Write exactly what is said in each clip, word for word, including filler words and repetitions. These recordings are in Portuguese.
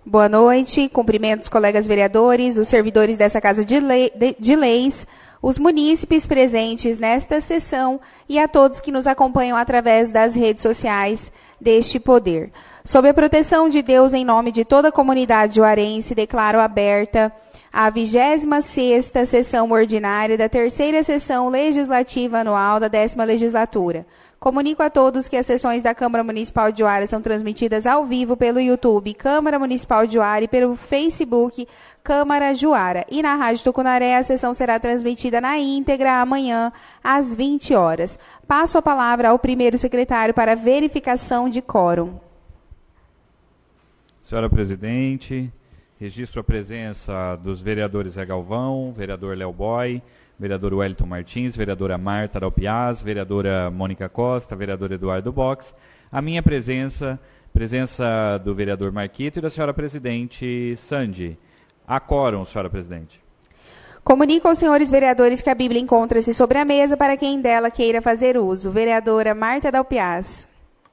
Boa noite, cumprimento os colegas vereadores, os servidores dessa Casa de, lei, de, de Leis, os munícipes presentes nesta sessão e a todos que nos acompanham através das redes sociais deste poder. Sob a proteção de Deus, em nome de toda a comunidade juarense, declaro aberta a vigésima sexta sessão ordinária da terceira sessão legislativa anual da décima legislatura. Comunico a todos que as sessões da Câmara Municipal de Juara são transmitidas ao vivo pelo YouTube Câmara Municipal de Juara e pelo Facebook Câmara Juara. E na Rádio Tucunaré a sessão será transmitida na íntegra amanhã às vinte horas. Passo a palavra ao primeiro secretário para verificação de quórum. Senhora Presidente, registro a presença dos vereadores Zé Galvão, vereador Léo Boy, vereador Wellington Martins, vereadora Marta Dalpiaz, vereadora Mônica Costa, vereador Eduardo Box, a minha presença, presença do vereador Marquito e da senhora Presidente Sandy. Há quórum, senhora Presidente. Comunico aos senhores vereadores que a Bíblia encontra-se sobre a mesa para quem dela queira fazer uso. Vereadora Marta Dalpiaz.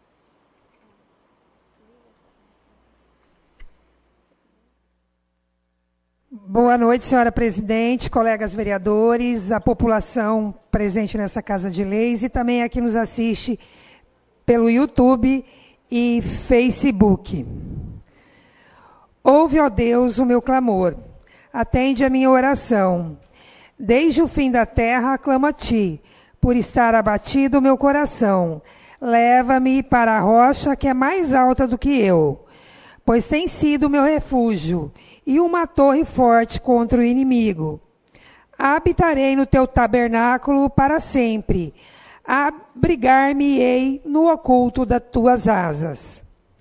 Boa noite, senhora Presidente, colegas vereadores, a população presente nessa Casa de Leis e também a que nos assiste pelo YouTube e Facebook. Ouve, ó Deus, o meu clamor, atende a minha oração. Desde o fim da terra aclamo a ti, por estar abatido o meu coração. Leva-me para a rocha que é mais alta do que eu, pois tem sido o meu refúgio e uma torre forte contra o inimigo. Habitarei no teu tabernáculo para sempre, abrigar-me-ei no oculto das tuas asas.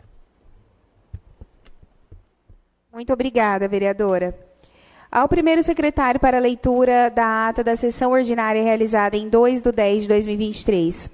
Muito obrigada, vereadora. Ao primeiro secretário para a leitura da ata da sessão ordinária realizada em dois de dez de dois mil e vinte e três.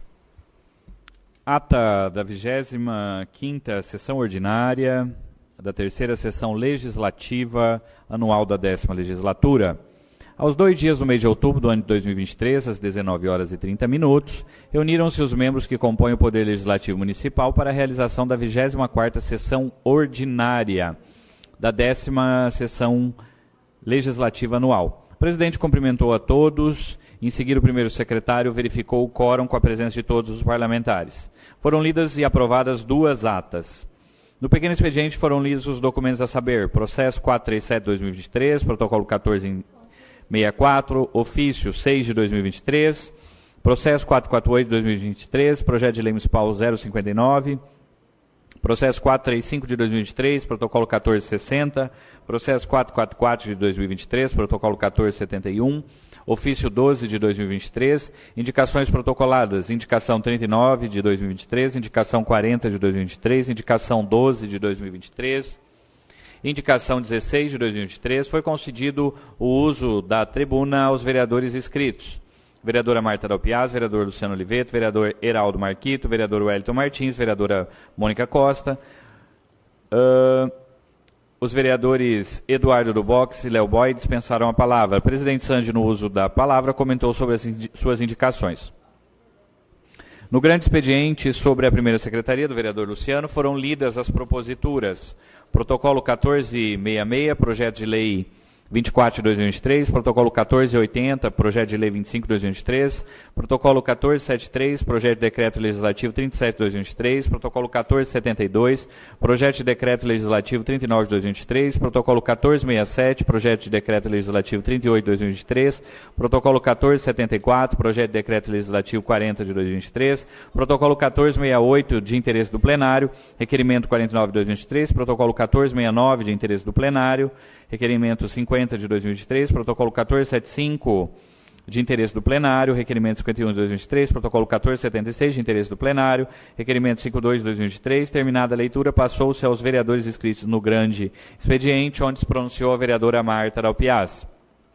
Ata da vigésima quinta sessão ordinária da terceira sessão legislativa anual da décima legislatura. Aos dois dias do mês de outubro do ano de dois mil e vinte e três, às dezenove horas e trinta minutos, reuniram-se os membros que compõem o Poder Legislativo Municipal para a realização da vigésima quarta sessão ordinária da décima sessão legislativa anual. O presidente cumprimentou a todos. Em seguida, o primeiro secretário verificou o quórum com a presença de todos os parlamentares. Foram lidas e aprovadas duas atas. No pequeno expediente foram lidos os documentos a saber: processo quatrocentos e trinta e sete de dois mil e vinte e três, protocolo quatorze sessenta e quatro, ofício seis de dois mil e vinte e três, processo quatrocentos e quarenta e oito de dois mil e vinte e três, projeto de lei municipal zero cinquenta e nove, processo quatrocentos e trinta e cinco de dois mil e vinte e três, protocolo quatorze sessenta, processo quatrocentos e quarenta e quatro de dois mil e vinte e três, protocolo quatorze setenta e um, ofício doze de dois mil e vinte e três, indicações protocoladas, indicação trinta e nove de dois mil e vinte e três, indicação quarenta de dois mil e vinte e três, indicação doze de dois mil e vinte e três, indicação dezesseis de dois mil e vinte e três, foi concedido o uso da tribuna aos vereadores inscritos. Vereadora Marta Dalpiaz, vereador Luciano Oliveto, vereador Heraldo Marquito, vereador Wellington Martins, vereadora Mônica Costa, uh, os vereadores Eduardo do Box e Léo Boy dispensaram a palavra. O presidente Sandy, no uso da palavra, comentou sobre as indi- suas indicações. No grande expediente sobre a primeira secretaria do vereador Luciano, foram lidas as proposituras. Protocolo quatorze sessenta e seis, projeto de lei vinte e quatro de dois mil e vinte e três, protocolo quatorze oitenta, projeto de lei vinte e cinco de dois mil e vinte e três, protocolo quatorze setenta e três, projeto de decreto legislativo trinta e sete de dois mil e vinte e três, protocolo quatorze setenta e dois, projeto de decreto legislativo trinta e nove de dois mil e vinte e três, protocolo quatorze sessenta e sete, projeto de decreto legislativo trinta e oito de dois mil e vinte e três, protocolo quatorze setenta e quatro, projeto de decreto legislativo quarenta de dois mil e vinte e três, protocolo quatorze sessenta e oito de interesse do plenário, requerimento quarenta e nove de dois mil e vinte e três, protocolo quatorze sessenta e nove de interesse do plenário, requerimento cinquenta de dois mil e vinte e três, protocolo quatorze setenta e cinco de interesse do plenário, requerimento cinquenta e um de dois mil e vinte e três, protocolo quatorze setenta e seis de interesse do plenário, requerimento cinquenta e dois de dois mil e vinte e três, terminada a leitura, passou-se aos vereadores inscritos no grande expediente, onde se pronunciou a vereadora Marta Dalpiaz.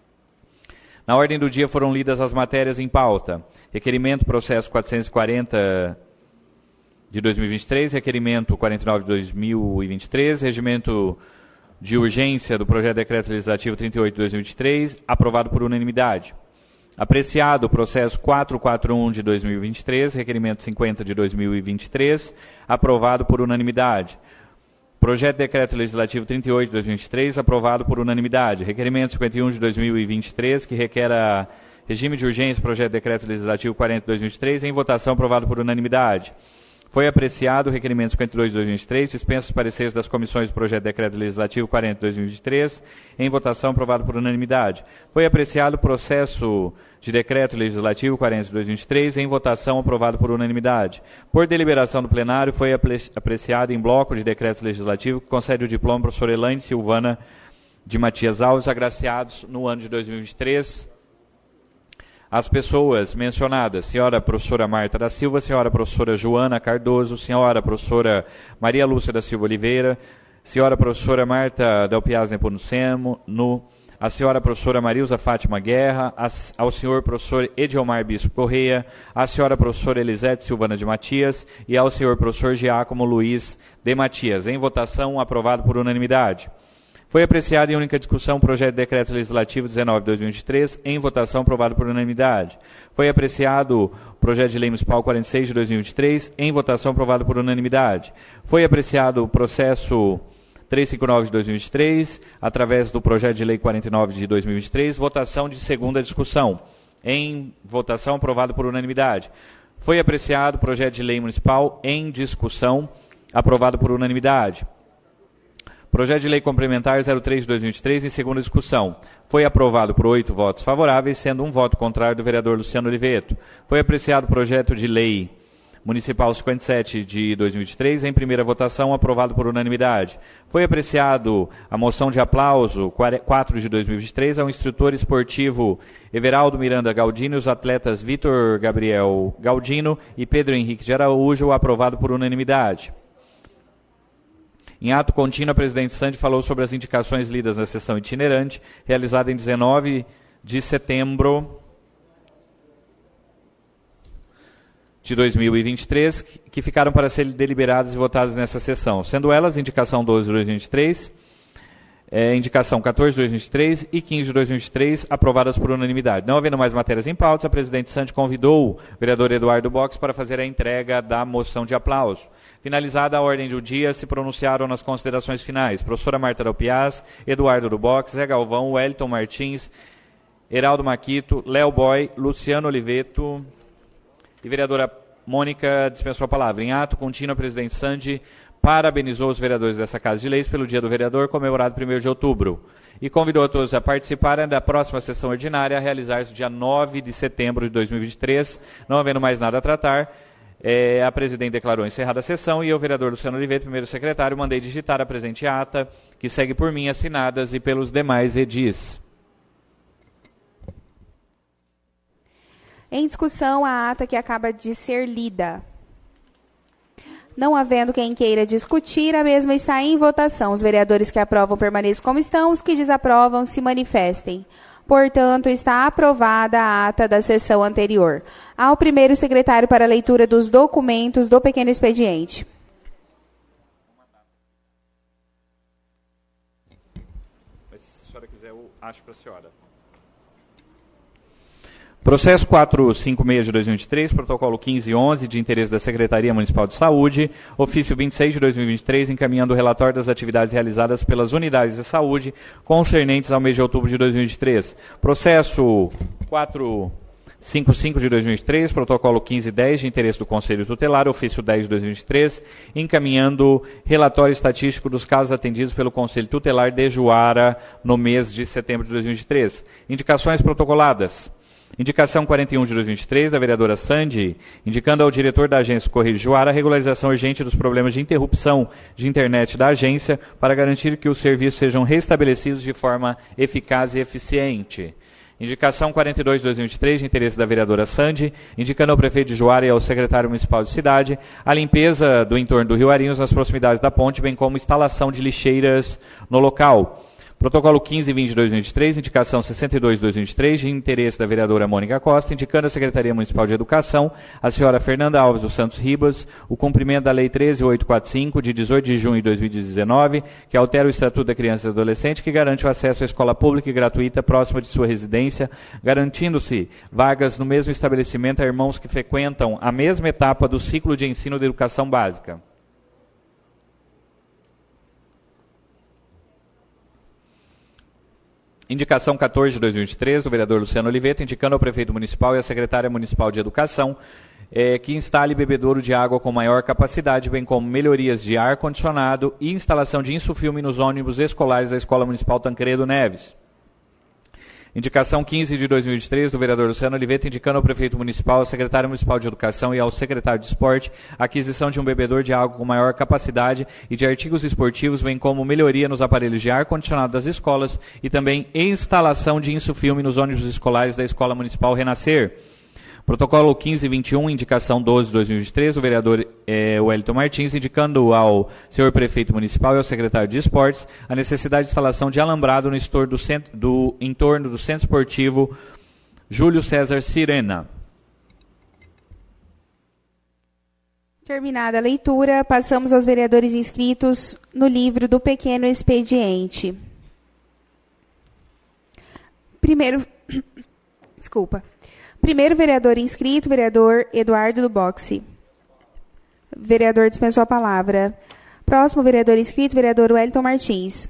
Na ordem do dia foram lidas as matérias em pauta. Requerimento processo quatrocentos e quarenta de dois mil e vinte e três, requerimento quarenta e nove de dois mil e vinte e três, regimento de urgência do projeto de decreto legislativo trinta e oito de dois mil e vinte e três, aprovado por unanimidade. Apreciado o processo quatrocentos e quarenta e um de dois mil e vinte e três, requerimento cinquenta de dois mil e vinte e três, aprovado por unanimidade. Projeto de Decreto Legislativo trinta e oito de dois mil e vinte e três, aprovado por unanimidade. Requerimento cinquenta e um de dois mil e vinte e três, que requer a regime de urgência, Projeto de Decreto Legislativo quarenta de dois mil e vinte e três, em votação, aprovado por unanimidade. Foi apreciado o requerimento cinquenta e dois de dois mil e vinte e três, dispensa os pareceres das comissões do Projeto de Decreto Legislativo quarenta de dois mil e vinte e três, em votação, aprovado por unanimidade. Foi apreciado o processo de Decreto Legislativo quarenta de dois mil e vinte e três, em votação, aprovado por unanimidade. Por deliberação do plenário, foi apreciado em bloco de Decreto Legislativo que concede o diploma à professora Elaine Silvana de Matias Alves, agraciados no ano de dois mil e vinte e três. As pessoas mencionadas, senhora professora Marta da Silva, senhora professora Joana Cardoso, senhora professora Maria Lúcia da Silva Oliveira, senhora professora Marta Del Piaz Nepomuceno, no, a senhora professora Marilza Fátima Guerra, a, ao senhor professor Ediomar Bispo Correia, a senhora professora Elisete Silvana de Matias e ao senhor professor Giacomo Luiz de Matias. Em votação, aprovado por unanimidade. Foi apreciado em única discussão o projeto de decreto legislativo dezenove de dois mil e vinte e três, em votação, aprovado por unanimidade. Foi apreciado o projeto de lei municipal quarenta e seis de dois mil e vinte e três, em votação, aprovado por unanimidade. Foi apreciado o processo trezentos e cinquenta e nove de dois mil e vinte e três, através do projeto de lei quarenta e nove de dois mil e vinte e três, votação de segunda discussão. Em votação, aprovado por unanimidade. Foi apreciado o projeto de lei municipal em discussão, aprovado por unanimidade. Projeto de lei complementar zero três de dois mil e vinte e três, em segunda discussão. Foi aprovado por oito votos favoráveis, sendo um voto contrário do vereador Luciano Oliveto. Foi apreciado o projeto de lei municipal cinquenta e sete de dois mil e vinte e três, em primeira votação, aprovado por unanimidade. Foi apreciado a moção de aplauso quatro de dois mil e vinte e três ao instrutor esportivo Everaldo Miranda Galdino e os atletas Vitor Gabriel Galdino e Pedro Henrique de Araújo, aprovado por unanimidade. Em ato contínuo, a presidente Sandi falou sobre as indicações lidas na sessão itinerante, realizada em dezenove de setembro de dois mil e vinte e três, que ficaram para serem deliberadas e votadas nessa sessão, sendo elas indicação doze de dois mil e vinte e três, é, indicação quatorze de dois mil e vinte e três e quinze de dois mil e vinte e três, aprovadas por unanimidade. Não havendo mais matérias em pautas, a presidente Sandi convidou o vereador Eduardo Box para fazer a entrega da moção de aplauso. Finalizada a ordem do dia, se pronunciaram nas considerações finais professora Marta Del Piaz, Eduardo do Box, Zé Galvão, Wellington Martins, Heraldo Maquito, Léo Boy, Luciano Oliveto e vereadora Mônica dispensou a palavra. Em ato contínuo, a presidente Sandi parabenizou os vereadores dessa Casa de Leis pelo Dia do Vereador, comemorado primeiro de outubro, e convidou a todos a participarem da próxima sessão ordinária, a realizar-se no dia nove de setembro de dois mil e vinte e três. Não havendo mais nada a tratar, É, a presidente declarou encerrada a sessão e eu, vereador Luciano Oliveira, primeiro secretário, mandei digitar a presente ata, que segue por mim assinadas e pelos demais edis. Em discussão, a ata que acaba de ser lida. Não havendo quem queira discutir, a mesma está em votação. Os vereadores que aprovam permaneçam como estão, os que desaprovam se manifestem. Portanto, está aprovada a ata da sessão anterior. Ao primeiro secretário para a leitura dos documentos do pequeno expediente. Mas, se a senhora quiser, eu acho para a senhora. Processo quatrocentos e cinquenta e seis de dois mil e vinte e três, protocolo quinze e onze, de interesse da Secretaria Municipal de Saúde, ofício vinte e seis de dois mil e vinte e três, encaminhando o relatório das atividades realizadas pelas unidades de saúde concernentes ao mês de outubro de dois mil e vinte e três. Processo quatrocentos e cinquenta e cinco de dois mil e vinte e três, protocolo quinze e dez, de interesse do Conselho Tutelar, ofício dez de dois mil e vinte e três, encaminhando relatório estatístico dos casos atendidos pelo Conselho Tutelar de Juara no mês de setembro de dois mil e vinte e três. Indicações protocoladas. Indicação quarenta e um de dois mil e vinte e três, da vereadora Sandi, indicando ao diretor da agência Correio de Juara a regularização urgente dos problemas de interrupção de internet da agência para garantir que os serviços sejam restabelecidos de forma eficaz e eficiente. Indicação quarenta e dois de dois mil e vinte e três, de interesse da vereadora Sandi, indicando ao prefeito de Juara e ao secretário municipal de cidade a limpeza do entorno do Rio Arinhos nas proximidades da ponte, bem como instalação de lixeiras no local. Protocolo quinze e vinte de dois mil e vinte e três, indicação sessenta e dois de dois mil e vinte e três, de interesse da vereadora Mônica Costa, indicando à Secretaria Municipal de Educação, a senhora Fernanda Alves dos Santos Ribas, o cumprimento da Lei treze mil oitocentos e quarenta e cinco, de dezoito de junho de dois mil e dezenove, que altera o Estatuto da Criança e do Adolescente, que garante o acesso à escola pública e gratuita próxima de sua residência, garantindo-se vagas no mesmo estabelecimento a irmãos que frequentam a mesma etapa do ciclo de ensino da educação básica. Indicação quatorze de dois mil e vinte e três, do vereador Luciano Oliveto, indicando ao prefeito municipal e à secretária municipal de educação é, que instale bebedouro de água com maior capacidade, bem como melhorias de ar-condicionado e instalação de insufilme nos ônibus escolares da Escola Municipal Tancredo Neves. Indicação quinze de dois mil e vinte e três, do vereador Luciano Oliveto, indicando ao prefeito municipal, ao secretário municipal de educação e ao secretário de esporte a aquisição de um bebedouro de água com maior capacidade e de artigos esportivos, bem como melhoria nos aparelhos de ar-condicionado das escolas e também instalação de insufilme nos ônibus escolares da Escola Municipal Renascer. Protocolo quinze vinte e um, indicação doze de dois mil e vinte e três, o vereador eh, Wellington Martins, indicando ao senhor prefeito municipal e ao secretário de esportes a necessidade de instalação de alambrado no entorno do, centro, do, entorno do Centro Esportivo Júlio César Sirena. Terminada a leitura, passamos aos vereadores inscritos no livro do Pequeno Expediente. Primeiro... Desculpa. Primeiro vereador inscrito, vereador Eduardo do Boxe. Vereador dispensou a palavra. Próximo vereador inscrito, vereador Wellington Martins.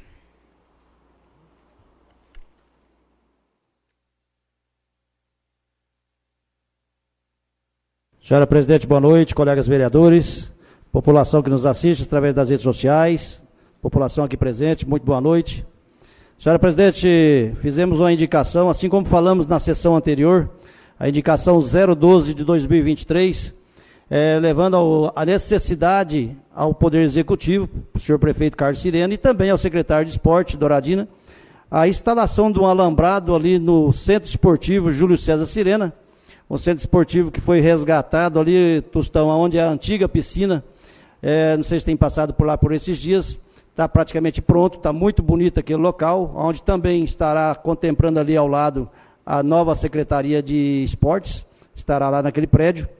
Senhora presidente, boa noite, colegas vereadores, população que nos assiste através das redes sociais, população aqui presente, muito boa noite. Senhora presidente, fizemos uma indicação, assim como falamos na sessão anterior, a indicação zero doze de dois mil e vinte e três, é, levando ao, a necessidade ao Poder Executivo, o senhor prefeito Carlos Sirena, e também ao secretário de Esporte, Douradina, a instalação de um alambrado ali no Centro Esportivo Júlio César Sirena, um centro esportivo que foi resgatado ali, Tostão, onde é a antiga piscina, é, não sei se tem passado por lá por esses dias, está praticamente pronto, está muito bonito aquele local, onde também estará contemplando ali ao lado a nova Secretaria de Esportes, estará lá naquele prédio,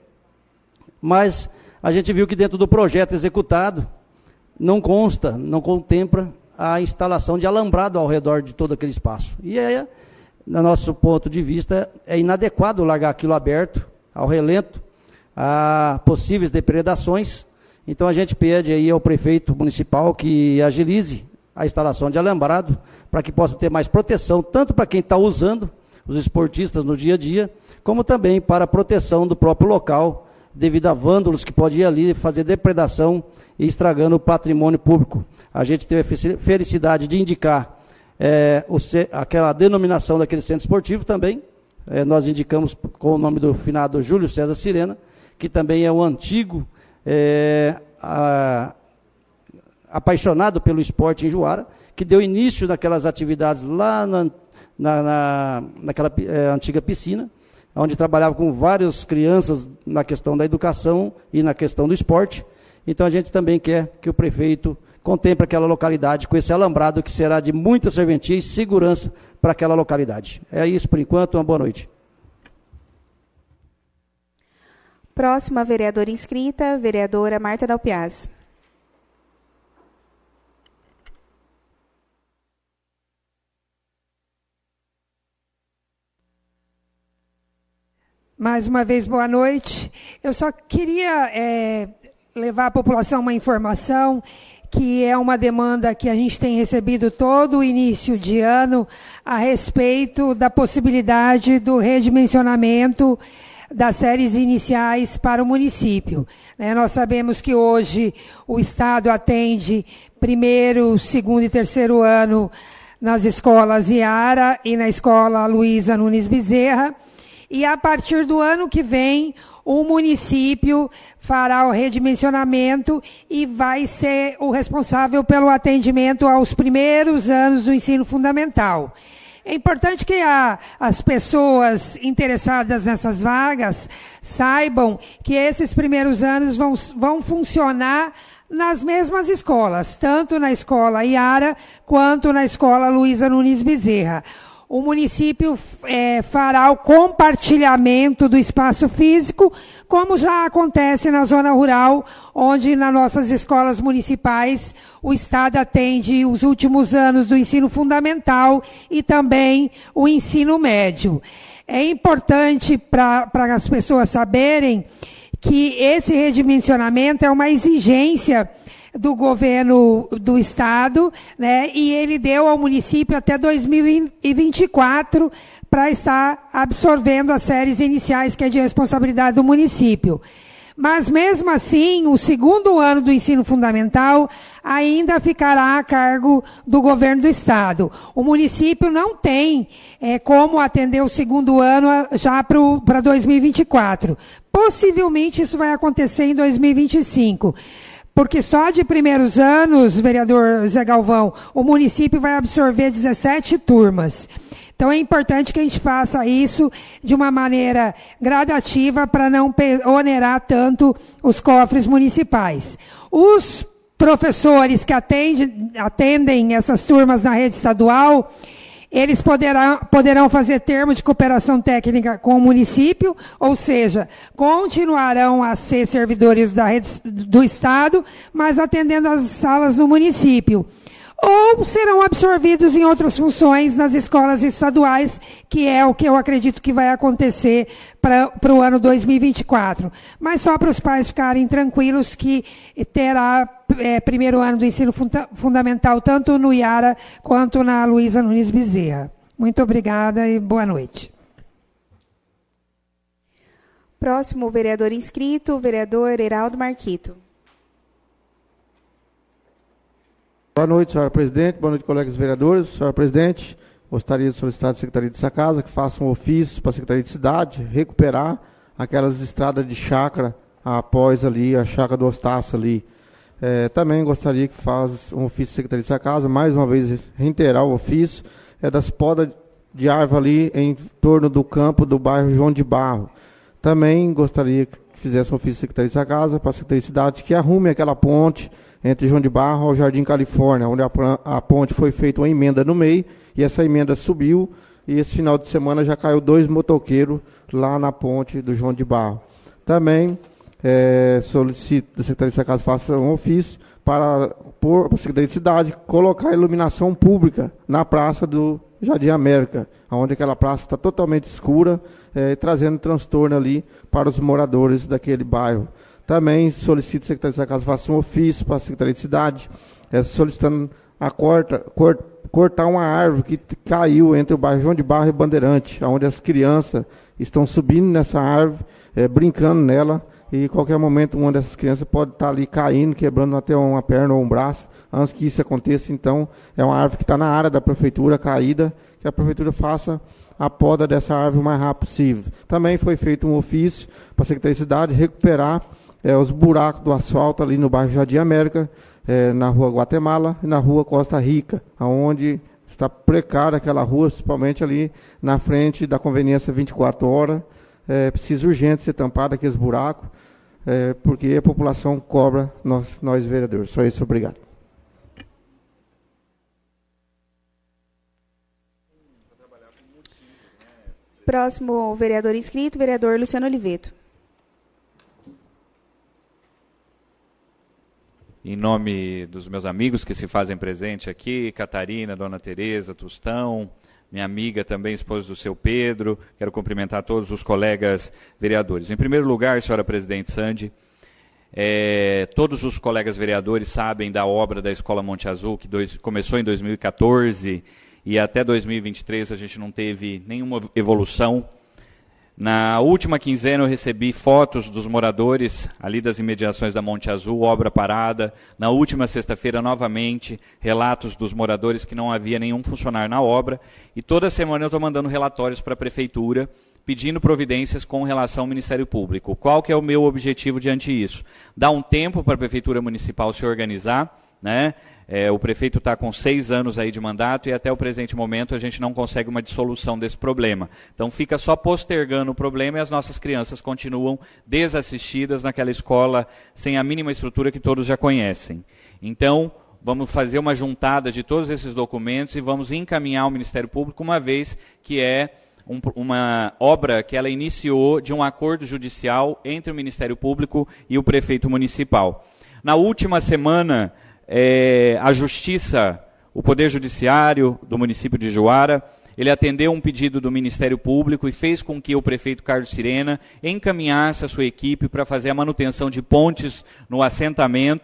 mas a gente viu que dentro do projeto executado, não consta, não contempla a instalação de alambrado ao redor de todo aquele espaço. E é, no nosso ponto de vista, é inadequado largar aquilo aberto, ao relento, a possíveis depredações. Então a gente pede aí ao prefeito municipal que agilize a instalação de alambrado, para que possa ter mais proteção, tanto para quem está usando, os esportistas no dia a dia, como também para a proteção do próprio local, devido a vândalos que podem ir ali fazer depredação e estragando o patrimônio público. A gente teve a felicidade de indicar é, o, aquela denominação daquele centro esportivo também, é, nós indicamos com o nome do finado Júlio César Sirena, que também é um antigo é, a, apaixonado pelo esporte em Juara, que deu início naquelas atividades lá na Na, na, naquela é, antiga piscina, onde trabalhava com várias crianças na questão da educação e na questão do esporte. Então a gente também quer que o prefeito contemple aquela localidade com esse alambrado que será de muita serventia e segurança para aquela localidade. É isso por enquanto, uma boa noite. Próxima vereadora inscrita, vereadora Marta Dalpiaz. Mais uma vez, boa noite. Eu só queria é, levar à população uma informação que é uma demanda que a gente tem recebido todo o início de ano a respeito da possibilidade do redimensionamento das séries iniciais para o município. Né, nós sabemos que hoje o Estado atende primeiro, segundo e terceiro ano nas escolas Iara e na escola Luísa Nunes Bezerra, e a partir do ano que vem, o município fará o redimensionamento e vai ser o responsável pelo atendimento aos primeiros anos do ensino fundamental. É importante que a, as pessoas interessadas nessas vagas saibam que esses primeiros anos vão, vão funcionar nas mesmas escolas, tanto na escola Iara quanto na escola Luísa Nunes Bezerra. O município é, fará o compartilhamento do espaço físico, como já acontece na zona rural, onde nas nossas escolas municipais o Estado atende os últimos anos do ensino fundamental e também o ensino médio. É importante para as pessoas saberem que esse redimensionamento é uma exigência do governo do estado, né, e ele deu ao município até dois mil e vinte e quatro para estar absorvendo as séries iniciais, que é de responsabilidade do município. Mas, mesmo assim, o segundo ano do ensino fundamental ainda ficará a cargo do governo do estado. O município não tem é, como atender o segundo ano já para dois mil e vinte e quatro. Possivelmente isso vai acontecer em dois mil e vinte e cinco. Porque só de primeiros anos, vereador Zé Galvão, o município vai absorver dezessete turmas. Então, é importante que a gente faça isso de uma maneira gradativa para não onerar tanto os cofres municipais. Os professores que atendem, atendem essas turmas na rede estadual, eles poderão, poderão fazer termo de cooperação técnica com o município, ou seja, continuarão a ser servidores da rede do Estado, mas atendendo as salas do município. Ou serão absorvidos em outras funções nas escolas estaduais, que é o que eu acredito que vai acontecer para o ano dois mil e vinte e quatro. Mas só para os pais ficarem tranquilos que terá é, primeiro ano do ensino funda fundamental, tanto no Iara quanto na Luísa Nunes Bezerra. Muito obrigada e boa noite. Próximo vereador inscrito, o vereador Heraldo Marquito. Boa noite, senhora presidente. Boa noite, colegas vereadores. Senhora presidente, gostaria de solicitar à Secretaria dessa casa que faça um ofício para a Secretaria de Cidade recuperar aquelas estradas de chácara após ali, a chácara do Ostácio ali. É, também gostaria que faça um ofício à Secretaria dessa casa, mais uma vez reiterar o ofício, é das podas de árvore ali em torno do campo do bairro João de Barro. Também gostaria que fizesse um ofício à Secretaria dessa casa para a Secretaria de Cidade que arrume aquela ponte entre João de Barro ao Jardim Califórnia, onde a, a ponte foi feita uma emenda no meio, e essa emenda subiu, e esse final de semana já caiu dois motoqueiros lá na ponte do João de Barro. Também é, solicito da Secretaria dessa casa faça um ofício para, por, para a Secretaria de Cidade colocar iluminação pública na praça do Jardim América, onde aquela praça está totalmente escura, é, trazendo transtorno ali para os moradores daquele bairro. Também solicito que a Secretaria da Casa faça um ofício para a Secretaria de Cidade, é, solicitando a corta, cort, cortar uma árvore que caiu entre o bairro João de Barro e Bandeirante, onde as crianças estão subindo nessa árvore, é, brincando nela, e em qualquer momento uma dessas crianças pode estar ali caindo, quebrando até uma perna ou um braço, antes que isso aconteça. Então, é uma árvore que está na área da prefeitura, caída, que a prefeitura faça a poda dessa árvore o mais rápido possível. Também foi feito um ofício para a Secretaria de Cidade recuperar É, os buracos do asfalto ali no bairro Jardim América, é, na rua Guatemala e na rua Costa Rica, onde está precária aquela rua, principalmente ali na frente da conveniência vinte e quatro horas. É, precisa urgente ser tampado aqueles buracos, é, porque a população cobra nós, nós vereadores. Só isso, obrigado. Próximo vereador inscrito, vereador Luciano Oliveto. Em nome dos meus amigos que se fazem presente aqui, Catarina, Dona Tereza, Tostão, minha amiga também, esposa do seu Pedro, quero cumprimentar todos os colegas vereadores. Em primeiro lugar, senhora presidente Sandi, é, todos os colegas vereadores sabem da obra da Escola Monte Azul, que dois, começou em dois mil e quatorze e até dois mil e vinte e três a gente não teve nenhuma evolução. Na última quinzena eu recebi fotos dos moradores ali das imediações da Monte Azul, obra parada. Na última sexta-feira, novamente, relatos dos moradores que não havia nenhum funcionário na obra. E toda semana eu estou mandando relatórios para a Prefeitura, pedindo providências com relação ao Ministério Público. Qual que é o meu objetivo diante disso? Dar um tempo para a Prefeitura Municipal se organizar, né? É, o prefeito está com seis anos aí de mandato e até o presente momento a gente não consegue uma dissolução desse problema. Então fica só postergando o problema e as nossas crianças continuam desassistidas naquela escola sem a mínima estrutura que todos já conhecem. Então vamos fazer uma juntada de todos esses documentos e vamos encaminhar ao Ministério Público, uma vez que é um, uma obra que ela iniciou de um acordo judicial entre o Ministério Público e o prefeito municipal. Na última semana, É, a Justiça, o Poder Judiciário do município de Juara, ele atendeu um pedido do Ministério Público e fez com que o prefeito Carlos Sirena encaminhasse a sua equipe para fazer a manutenção de pontes no assentamento,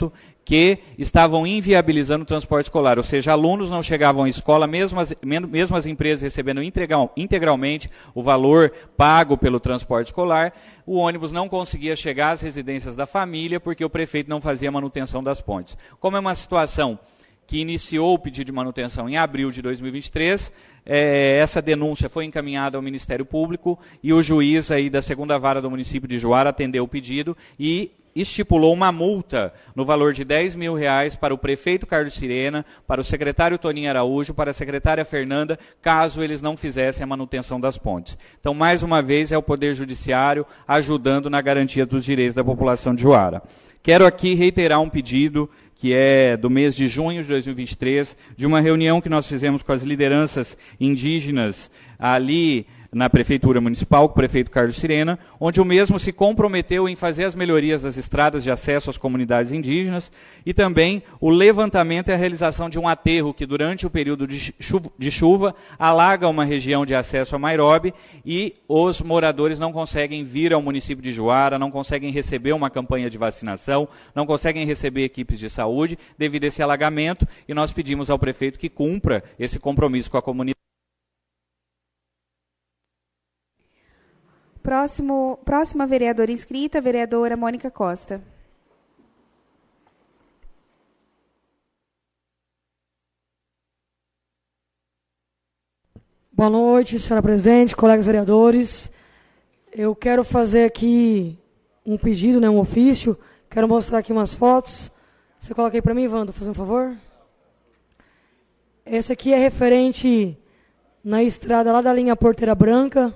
que estavam inviabilizando o transporte escolar, ou seja, alunos não chegavam à escola, mesmo as, mesmo as empresas recebendo integral, integralmente o valor pago pelo transporte escolar, o ônibus não conseguia chegar às residências da família porque o prefeito não fazia manutenção das pontes. Como é uma situação que iniciou o pedido de manutenção em abril de dois mil e vinte e três, é, essa denúncia foi encaminhada ao Ministério Público e o juiz aí da segunda vara do município de Juara atendeu o pedido e estipulou uma multa no valor de dez mil reais para o prefeito Carlos Sirena, para o secretário Toninho Araújo, para a secretária Fernanda, caso eles não fizessem a manutenção das pontes. Então, mais uma vez, é o Poder Judiciário ajudando na garantia dos direitos da população de Juara. Quero aqui reiterar um pedido que é do mês de junho de dois mil e vinte e três, de uma reunião que nós fizemos com as lideranças indígenas ali na Prefeitura Municipal, com o prefeito Carlos Sirena, onde o mesmo se comprometeu em fazer as melhorias das estradas de acesso às comunidades indígenas e também o levantamento e a realização de um aterro que, durante o período de chuva, de chuva alaga uma região de acesso a Mairobe e os moradores não conseguem vir ao município de Juara, não conseguem receber uma campanha de vacinação, não conseguem receber equipes de saúde devido a esse alagamento, e nós pedimos ao prefeito que cumpra esse compromisso com a comunidade. Próximo, próxima vereadora inscrita, vereadora Mônica Costa. Boa noite, senhora presidente, colegas vereadores. Eu quero fazer aqui um pedido, né, um ofício. Quero mostrar aqui umas fotos. Você coloca aí para mim, Wanda, fazendo um favor. Esse aqui é referente na estrada lá da linha Porteira Branca,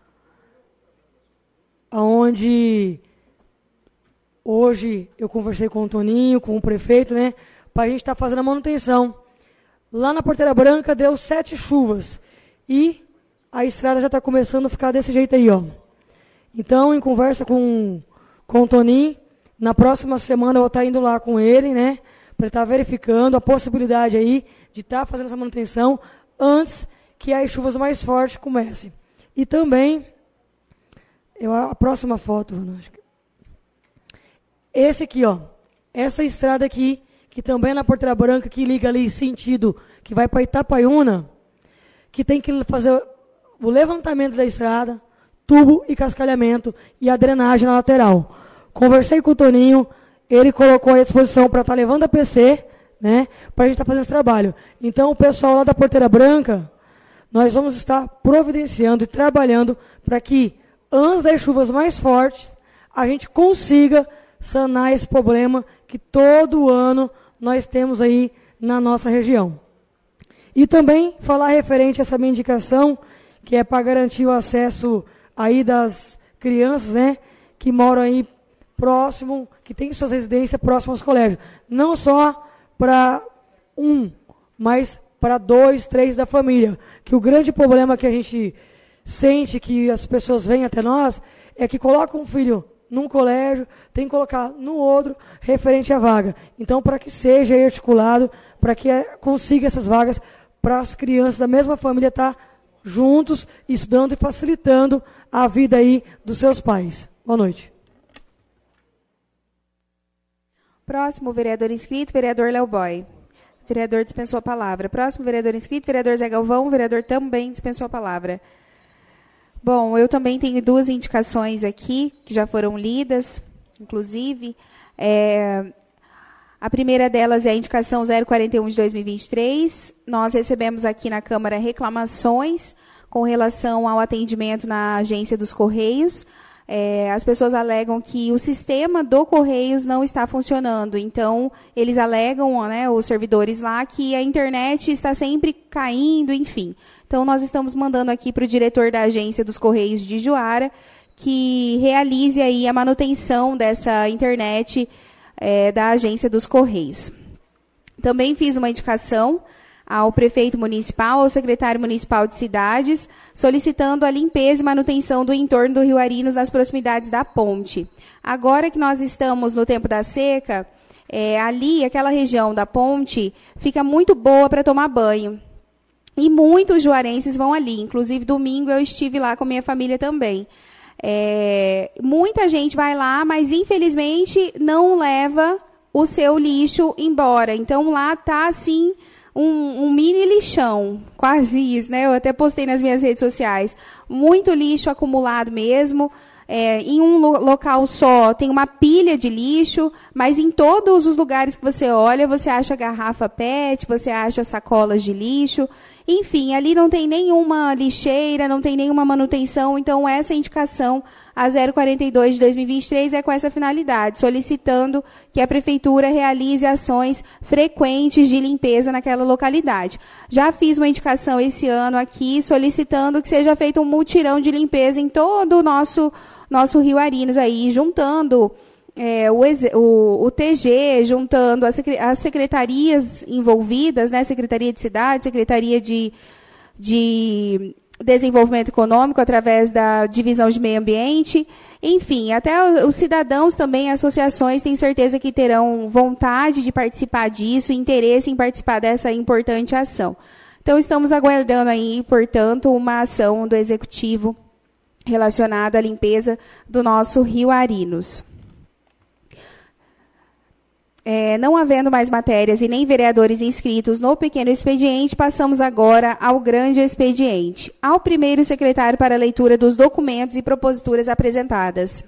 onde hoje eu conversei com o Toninho, com o prefeito, né, para a gente estar tá fazendo a manutenção. Lá na Porteira Branca deu sete chuvas e a estrada já está começando a ficar desse jeito aí, ó. Então, em conversa com, com o Toninho, na próxima semana eu vou estar tá indo lá com ele, né, para estar tá verificando a possibilidade aí de estar tá fazendo essa manutenção antes que as chuvas mais fortes comecem. E também Eu, a próxima foto, acho que... esse aqui, ó, essa estrada aqui, que também é na Porteira Branca, que liga ali sentido, que vai para Itapaiúna, que tem que fazer o levantamento da estrada, tubo e cascalhamento e a drenagem na lateral. Conversei com o Toninho, ele colocou à disposição para estar tá levando a P C, né, para a gente estar tá fazendo esse trabalho. Então, o pessoal lá da Porteira Branca, nós vamos estar providenciando e trabalhando para que antes das chuvas mais fortes, a gente consiga sanar esse problema que todo ano nós temos aí na nossa região. E também falar referente a essa minha indicação, que é para garantir o acesso aí das crianças, né, que moram aí próximo, que tem suas residências próximas aos colégios. Não só para um, mas para dois, três da família. Que o grande problema que a gente sente que as pessoas vêm até nós, é que colocam um filho num colégio, tem que colocar no outro, referente à vaga. Então, para que seja articulado, para que consiga essas vagas, para as crianças da mesma família estar juntos, estudando e facilitando a vida aí dos seus pais. Boa noite. Próximo vereador inscrito, vereador Léo Boy. Vereador dispensou a palavra. Próximo vereador inscrito, vereador Zé Galvão, vereador também dispensou a palavra. Bom, eu também tenho duas indicações aqui, que já foram lidas, inclusive. É, a primeira delas é a indicação zero quarenta e um de dois mil e vinte e três. Nós recebemos aqui na Câmara reclamações com relação ao atendimento na agência dos Correios. É, as pessoas alegam que o sistema do Correios não está funcionando. Então, eles alegam, né, os servidores lá, que a internet está sempre caindo, enfim. Então, nós estamos mandando aqui para o diretor da agência dos Correios de Juara que realize aí a manutenção dessa internet é, da agência dos Correios. Também fiz uma indicação ao prefeito municipal, ao secretário municipal de cidades, solicitando a limpeza e manutenção do entorno do Rio Arinos nas proximidades da ponte. Agora que nós estamos no tempo da seca, é, ali, aquela região da ponte, fica muito boa para tomar banho. E muitos juarenses vão ali. Inclusive, domingo eu estive lá com a minha família também. É, muita gente vai lá, mas, infelizmente, não leva o seu lixo embora. Então, lá está, assim, um, um mini lixão, quase isso, né? Eu até postei nas minhas redes sociais. Muito lixo acumulado mesmo. É, em um lo- local só tem uma pilha de lixo, mas em todos os lugares que você olha, você acha garrafa P E T, você acha sacolas de lixo. Enfim, ali não tem nenhuma lixeira, não tem nenhuma manutenção. Então, essa indicação, a zero quarenta e dois de dois mil e vinte e três, é com essa finalidade, solicitando que a Prefeitura realize ações frequentes de limpeza naquela localidade. Já fiz uma indicação esse ano aqui, solicitando que seja feito um mutirão de limpeza em todo o nosso, nosso Rio Arinos, aí, juntando é, o, o, o T G, juntando as, as secretarias envolvidas, né, Secretaria de Cidade, Secretaria de... de Desenvolvimento Econômico, através da Divisão de Meio Ambiente. Enfim, até os cidadãos também, associações, tenho certeza que terão vontade de participar disso, interesse em participar dessa importante ação. Então, estamos aguardando aí, portanto, uma ação do Executivo relacionada à limpeza do nosso Rio Arinos. É, não havendo mais matérias e nem vereadores inscritos no pequeno expediente, passamos agora ao grande expediente. Ao primeiro secretário para a leitura dos documentos e proposituras apresentadas.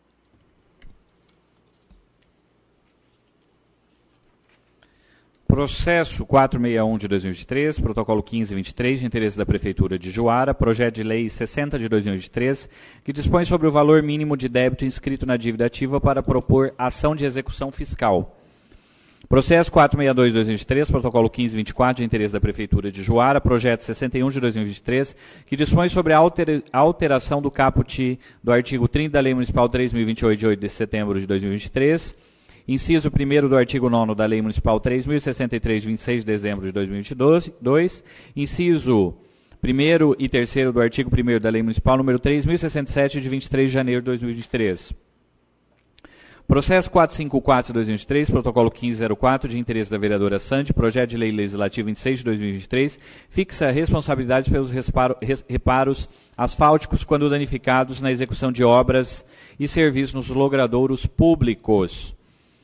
Processo quatrocentos e sessenta e um de dois mil e vinte e três, protocolo quinze vinte e três, de interesse da Prefeitura de Juara, projeto de lei sessenta de dois mil e vinte e três, que dispõe sobre o valor mínimo de débito inscrito na dívida ativa para propor ação de execução fiscal. Processo quatrocentos e sessenta e dois de dois mil e vinte e três, protocolo quinze vinte e quatro, de interesse da Prefeitura de Juara, projeto sessenta e um de dois mil e vinte e três, que dispõe sobre a altera- alteração do caput do artigo trinta da Lei Municipal três mil e vinte e oito, de oito de setembro de dois mil e vinte e três, inciso primeiro do artigo nono da Lei Municipal três mil e sessenta e três, de vinte e seis de dezembro de dois mil e vinte e dois, inciso primeiro e terceiro do artigo primeiro da Lei Municipal número três mil e sessenta e sete, de vinte e três de janeiro de dois mil e vinte e três. Processo quatrocentos e cinquenta e quatro de dois mil e vinte e três, protocolo quinze zero quatro, de interesse da vereadora Sandy, projeto de lei legislativo vinte e seis de dois mil e vinte e três, fixa responsabilidades pelos resparo, res, reparos asfálticos quando danificados na execução de obras e serviços nos logradouros públicos.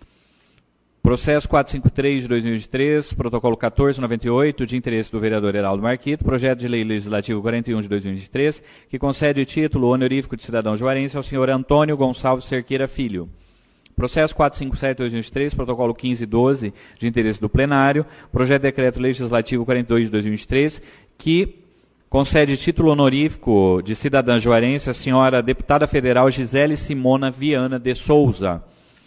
Processo quatrocentos e cinquenta e três de dois mil e vinte e três, protocolo quatorze noventa e oito, de interesse do vereador Heraldo Marquito, projeto de lei legislativo quarenta e um de dois mil e vinte e três, que concede título honorífico de cidadão juarense ao senhor Antônio Gonçalves Cerqueira Filho. Processo quatrocentos e cinquenta e sete de dois mil e vinte e três, protocolo quinze doze, de interesse do plenário, projeto de decreto legislativo quarenta e dois de dois mil e vinte e três, que concede título honorífico de cidadã juarense à senhora deputada federal Gisele Simona Viana de Souza.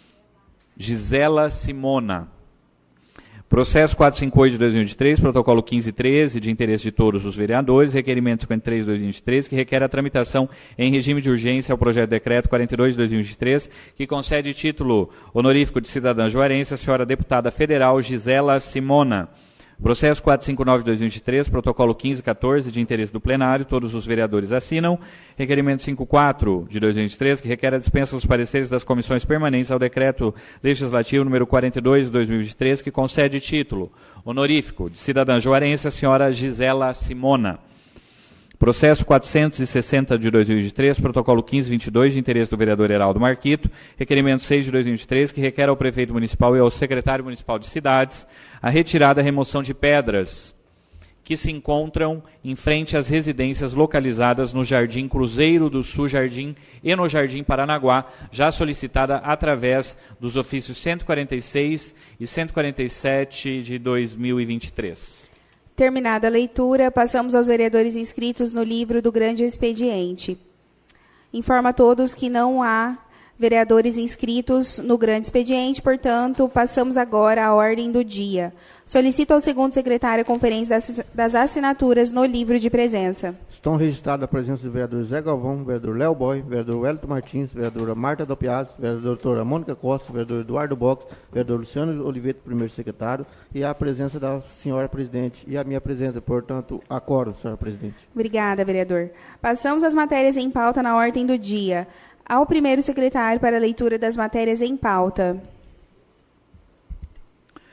Gisela Simona. Processo quatrocentos e cinquenta e oito de dois mil e vinte e três, protocolo quinze treze, de interesse de todos os vereadores, requerimento cinquenta e três de dois mil e vinte e três, que requer a tramitação em regime de urgência ao projeto de decreto quarenta e dois de dois mil e vinte e três, que concede título honorífico de cidadã juarense à senhora deputada federal Gisela Simona. Processo quatrocentos e cinquenta e nove de dois mil e vinte e três, protocolo quinze quatorze, de interesse do plenário, todos os vereadores assinam. Requerimento cinquenta e quatro de dois mil e vinte e três, que requer a dispensa dos pareceres das comissões permanentes ao decreto legislativo número quarenta e dois de dois mil e vinte e três, que concede título honorífico de cidadã juarense à senhora Gisela Simona. Processo quatrocentos e sessenta de dois mil e vinte e três, protocolo quinze vinte e dois, de interesse do vereador Heraldo Marquito, requerimento seis de dois mil e vinte e três, que requer ao prefeito municipal e ao secretário municipal de cidades a retirada e remoção de pedras que se encontram em frente às residências localizadas no Jardim Cruzeiro do Sul Jardim e no Jardim Paranaguá, já solicitada através dos ofícios cento e quarenta e seis e cento e quarenta e sete de dois mil e vinte e três. Terminada a leitura, passamos aos vereadores inscritos no livro do grande expediente. Informo a todos que não há vereadores inscritos no grande expediente, portanto, passamos agora à ordem do dia. Solicito ao segundo secretário a conferência das assinaturas no livro de presença. Estão registrados a presença do vereador Zé Galvão, vereador Léo Boy, vereador Wellington Martins, vereadora Marta Dopiaz, vereadora doutora Mônica Costa, vereador Eduardo Box, vereador Luciano Oliveira, primeiro secretário, e a presença da senhora presidente e a minha presença, portanto, a quórum, senhora presidente. Obrigada, vereador. Passamos às matérias em pauta na ordem do dia. Ao primeiro secretário para a leitura das matérias em pauta.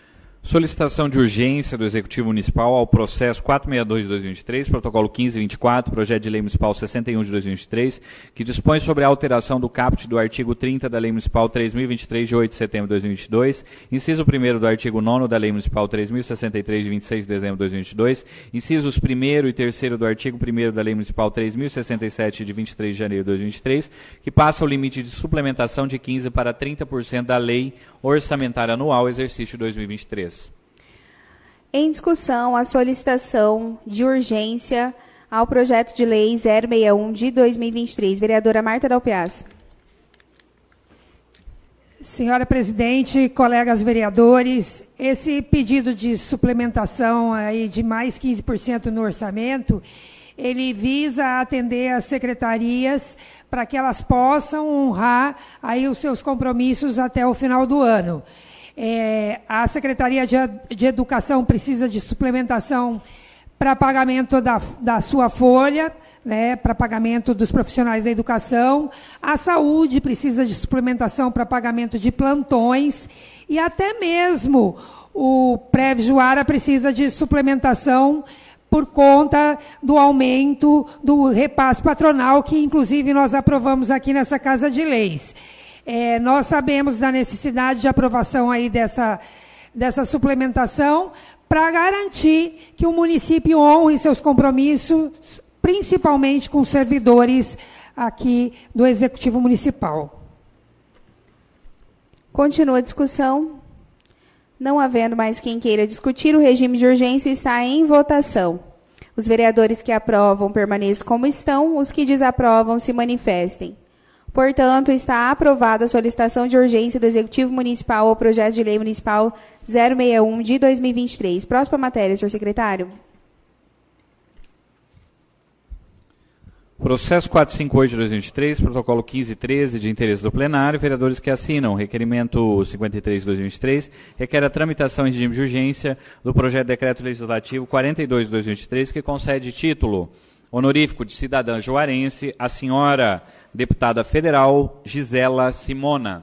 Solicitação de urgência do Executivo Municipal ao processo quatrocentos e sessenta e dois de dois mil e vinte e três, protocolo quinze vinte e quatro, projeto de lei municipal sessenta e um de dois mil e vinte e três, que dispõe sobre a alteração do caput do artigo trinta da lei municipal três mil e vinte e três, de oito de setembro de dois mil e vinte e dois, inciso primeiro do artigo nono da lei municipal três mil e sessenta e três, de vinte e seis de dezembro de dois mil e vinte e dois, incisos primeiro e terceiro do artigo primeiro da lei municipal três mil e sessenta e sete, de vinte e três de janeiro de dois mil e vinte e três, que passa o limite de suplementação de quinze para trinta por cento da lei orçamentária anual exercício dois mil e vinte e três. Em discussão, a solicitação de urgência ao projeto de lei zero sessenta e um de dois mil e vinte e três. Vereadora Marta Dalpiaz. Senhora presidente, colegas vereadores, esse pedido de suplementação aí de mais quinze por cento no orçamento, ele visa atender as secretarias para que elas possam honrar aí os seus compromissos até o final do ano. É, a Secretaria de, de Educação precisa de suplementação para pagamento da, da sua folha, né, para pagamento dos profissionais da educação. A saúde precisa de suplementação para pagamento de plantões. E até mesmo o Pré-Visuara precisa de suplementação por conta do aumento do repasse patronal, que inclusive nós aprovamos aqui nessa Casa de Leis. É, nós sabemos da necessidade de aprovação aí dessa, dessa suplementação para garantir que o município honre seus compromissos, principalmente com os servidores aqui do Executivo Municipal. Continua a discussão. Não havendo mais quem queira discutir, o regime de urgência está em votação. Os vereadores que aprovam permaneçam como estão, os que desaprovam se manifestem. Portanto, está aprovada a solicitação de urgência do Executivo Municipal ao projeto de lei municipal zero sessenta e um de dois mil e vinte e três. Próxima matéria, senhor secretário. Processo quatrocentos e cinquenta e oito de dois mil e vinte e três, protocolo quinze treze de interesse do plenário, vereadores que assinam requerimento cinquenta e três de dois mil e vinte e três, requer a tramitação em regime de urgência do projeto de decreto legislativo quarenta e dois de dois mil e vinte e três, que concede título honorífico de cidadã juarense à senhora deputada federal Gisela Simona.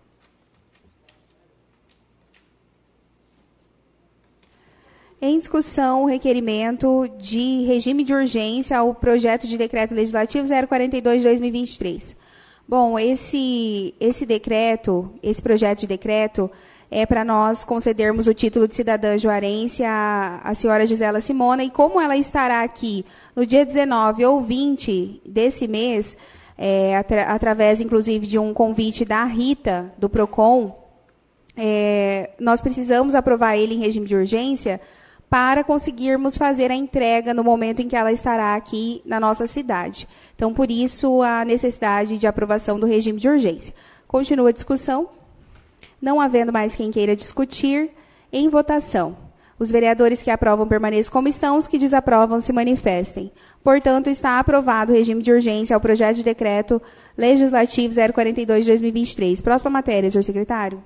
Em discussão, o requerimento de regime de urgência ao projeto de decreto legislativo zero quarenta e dois de dois mil e vinte e três. Bom, esse, esse decreto, esse projeto de decreto, é para nós concedermos o título de cidadã juarense à, à senhora Gisela Simona, e como ela estará aqui no dia dezenove ou vinte desse mês, É, atra, através, inclusive, de um convite da Rita, do PROCON, é, nós precisamos aprovar ele em regime de urgência para conseguirmos fazer a entrega no momento em que ela estará aqui na nossa cidade. Então, por isso, a necessidade de aprovação do regime de urgência. Continua a discussão. Não havendo mais quem queira discutir, em votação. Os vereadores que aprovam permaneçam como estão, os que desaprovam se manifestem. Portanto, está aprovado o regime de urgência ao projeto de decreto legislativo zero quarenta e dois de dois mil e vinte e três. Próxima matéria, senhor secretário.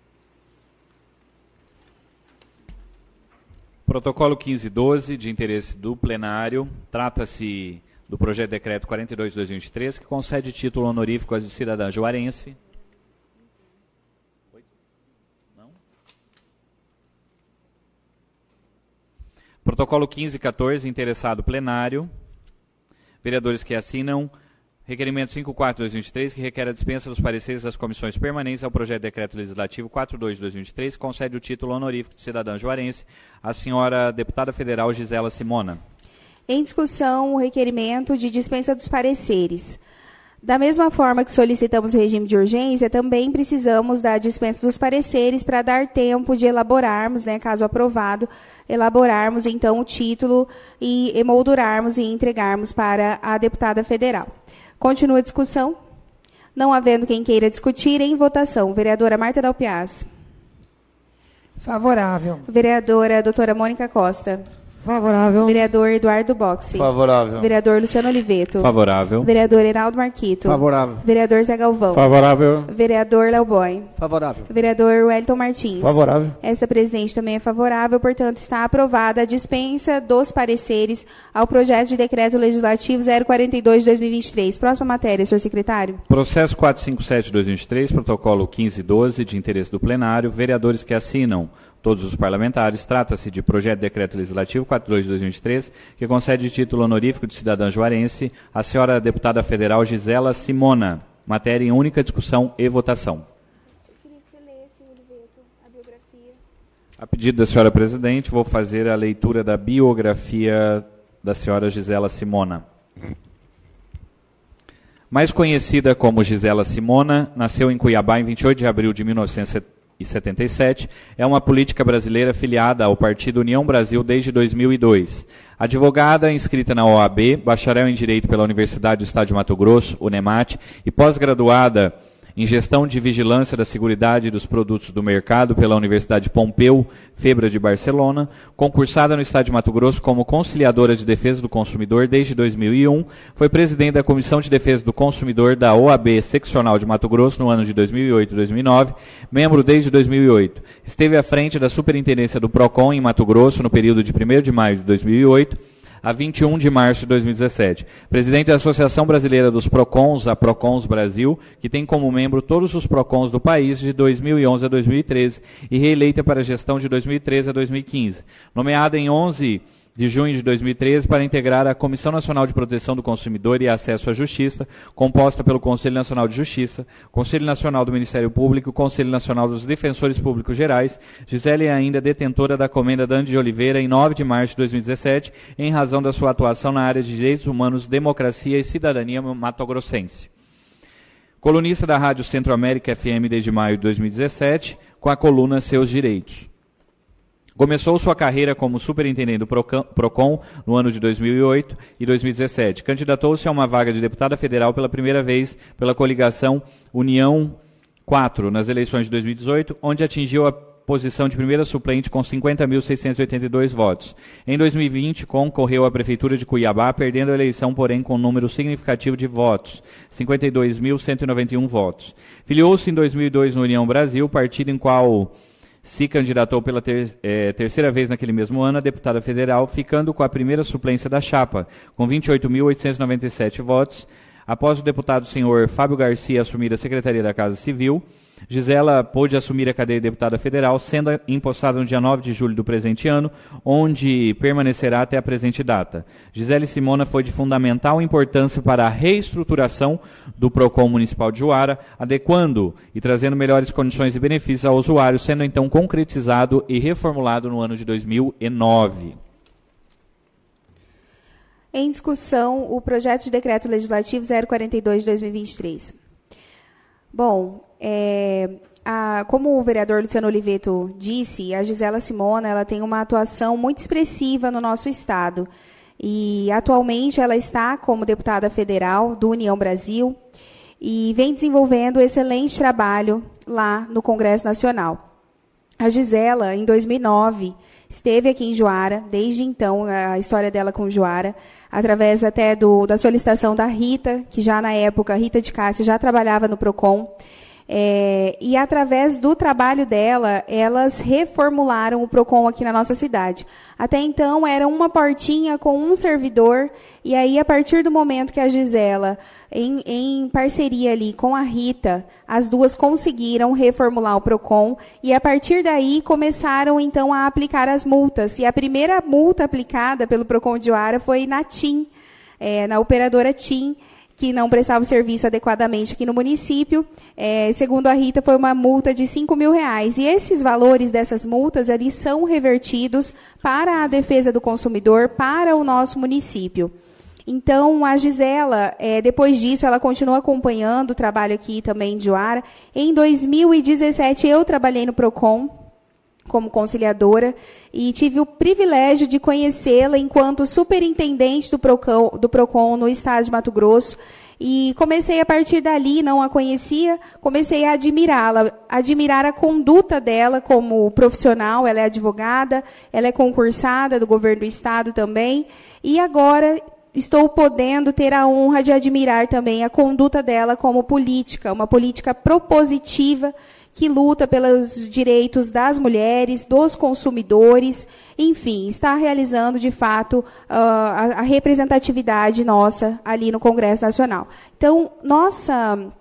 Protocolo quinze doze, de interesse do plenário, trata-se do projeto de decreto quarenta e dois de dois mil e vinte e três, que concede título honorífico à cidadã juarense. Protocolo quinze quatorze, interessado plenário. Vereadores que assinam requerimento cinquenta e quatro de dois mil e vinte e três, que requer a dispensa dos pareceres das comissões permanentes ao projeto de decreto legislativo quarenta e dois de dois mil e vinte e três, que concede o título honorífico de cidadã juarense à senhora deputada federal Gisela Simona. Em discussão, o requerimento de dispensa dos pareceres. Da mesma forma que solicitamos o regime de urgência, também precisamos da dispensa dos pareceres para dar tempo de elaborarmos, né, caso aprovado, elaborarmos, então, o título e emoldurarmos e entregarmos para a deputada federal. Continua a discussão. Não havendo quem queira discutir, em votação. Vereadora Marta Dalpiaz. Favorável. Vereadora doutora Mônica Costa. Favorável. Vereador Eduardo Boxe. Favorável. Vereador Luciano Oliveto. Favorável. Vereador Heraldo Marquito. Favorável. Vereador Zé Galvão. Favorável. Vereador Léo Boy. Favorável. Vereador Wellington Martins. Favorável. Essa presidente também é favorável, portanto, está aprovada a dispensa dos pareceres ao projeto de decreto legislativo zero quarenta e dois de dois mil e vinte e três. Próxima matéria, senhor secretário. Processo quatrocentos e cinquenta e sete de dois mil e vinte e três, protocolo quinze doze, de interesse do plenário. Vereadores que assinam todos os parlamentares. Trata-se de projeto de decreto legislativo quatro dois de dois mil e vinte e três, que concede título honorífico de cidadã juarense à senhora deputada federal Gisela Simona. Matéria em única discussão e votação. Eu queria que você lesse, Oliveto, a biografia. A pedido da senhora presidente, vou fazer a leitura da biografia da senhora Gisela Simona. Mais conhecida como Gisela Simona, nasceu em Cuiabá em vinte e oito de abril de mil novecentos e setenta e sete, é uma política brasileira filiada ao Partido União Brasil desde dois mil e dois. Advogada, inscrita na O A B, bacharel em Direito pela Universidade do Estado de Mato Grosso, UNEMAT, e pós-graduada em Gestão de Vigilância da Seguridade dos Produtos do Mercado pela Universidade Pompeu Febra de Barcelona, concursada no Estado de Mato Grosso como conciliadora de defesa do consumidor desde dois mil e um, foi presidente da Comissão de Defesa do Consumidor da O A B Seccional de Mato Grosso no ano de dois mil e oito e dois mil e nove, membro desde dois mil e oito. Esteve à frente da Superintendência do PROCON em Mato Grosso no período de primeiro de maio de dois mil e oito a vinte e um de março de dois mil e dezessete. Presidente da Associação Brasileira dos PROCONs, a PROCONs Brasil, que tem como membro todos os PROCONs do país de dois mil e onze a dois mil e treze e reeleita para a gestão de dois mil e treze a dois mil e quinze. Nomeada em onze de junho de dois mil e treze para integrar a Comissão Nacional de Proteção do Consumidor e Acesso à Justiça, composta pelo Conselho Nacional de Justiça, Conselho Nacional do Ministério Público e Conselho Nacional dos Defensores Públicos Gerais. Gisele é ainda detentora da Comenda Dante de Oliveira em nove de março de dois mil e dezessete, em razão da sua atuação na área de Direitos Humanos, Democracia e Cidadania matogrossense. Colunista da Rádio Centro-América F M desde maio de dois mil e dezessete, com a coluna Seus Direitos. Começou sua carreira como superintendente do PROCON no ano de dois mil e oito e dois mil e dezessete. Candidatou-se a uma vaga de deputada federal pela primeira vez pela coligação União quatro nas eleições de dois mil e dezoito, onde atingiu a posição de primeira suplente com cinquenta mil seiscentos e oitenta e dois votos. Em dois mil e vinte, concorreu à Prefeitura de Cuiabá, perdendo a eleição, porém, com um número significativo de votos, cinquenta e dois mil cento e noventa e um votos. Filiou-se em dois mil e dois no União Brasil, partido em qual se candidatou pela ter, é, terceira vez naquele mesmo ano a deputada federal, ficando com a primeira suplência da chapa, com vinte e oito mil oitocentos e noventa e sete votos. Após o deputado senhor Fábio Garcia assumir a Secretaria da Casa Civil, Gisela pôde assumir a cadeira de deputada federal, sendo empossada no dia nove de julho do presente ano, onde permanecerá até a presente data. Gisele Simona foi de fundamental importância para a reestruturação do PROCON Municipal de Juara, adequando e trazendo melhores condições e benefícios ao usuário, sendo então concretizado e reformulado no ano de dois mil e nove. Em discussão, o projeto de decreto legislativo zero quarenta e dois de dois mil e vinte e três. Bom, é, a, como o vereador Luciano Oliveto disse, a Gisela Simona ela tem uma atuação muito expressiva no nosso estado. E, atualmente, ela está como deputada federal do União Brasil e vem desenvolvendo excelente trabalho lá no Congresso Nacional. A Gisela, em dois mil e nove, esteve aqui em Juara, desde então, a história dela com Juara, através até do, da solicitação da Rita, que já na época, Rita de Cássia, já trabalhava no PROCON, é, e através do trabalho dela, elas reformularam o PROCON aqui na nossa cidade. Até então, era uma portinha com um servidor, e aí, a partir do momento que a Gisela, em, em parceria ali com a Rita, as duas conseguiram reformular o PROCON, e a partir daí, começaram, então, a aplicar as multas. E a primeira multa aplicada pelo PROCON de Juara foi na TIM, é, na operadora TIM, que não prestava o serviço adequadamente aqui no município. É, segundo a Rita, foi uma multa de cinco mil reais. E esses valores dessas multas ali são revertidos para a defesa do consumidor, para o nosso município. Então, a Gisela, é, depois disso, ela continua acompanhando o trabalho aqui também de Juara. Em dois mil e dezessete, eu trabalhei no PROCON como conciliadora e tive o privilégio de conhecê-la enquanto superintendente do PROCON, do PROCON no estado de Mato Grosso. E comecei a partir dali, não a conhecia, comecei a admirá-la, admirar a conduta dela como profissional. Ela é advogada, ela é concursada do governo do estado também, e agora estou podendo ter a honra de admirar também a conduta dela como política, uma política propositiva, que luta pelos direitos das mulheres, dos consumidores, enfim, está realizando, de fato, a, a representatividade nossa ali no Congresso Nacional. Então, nossa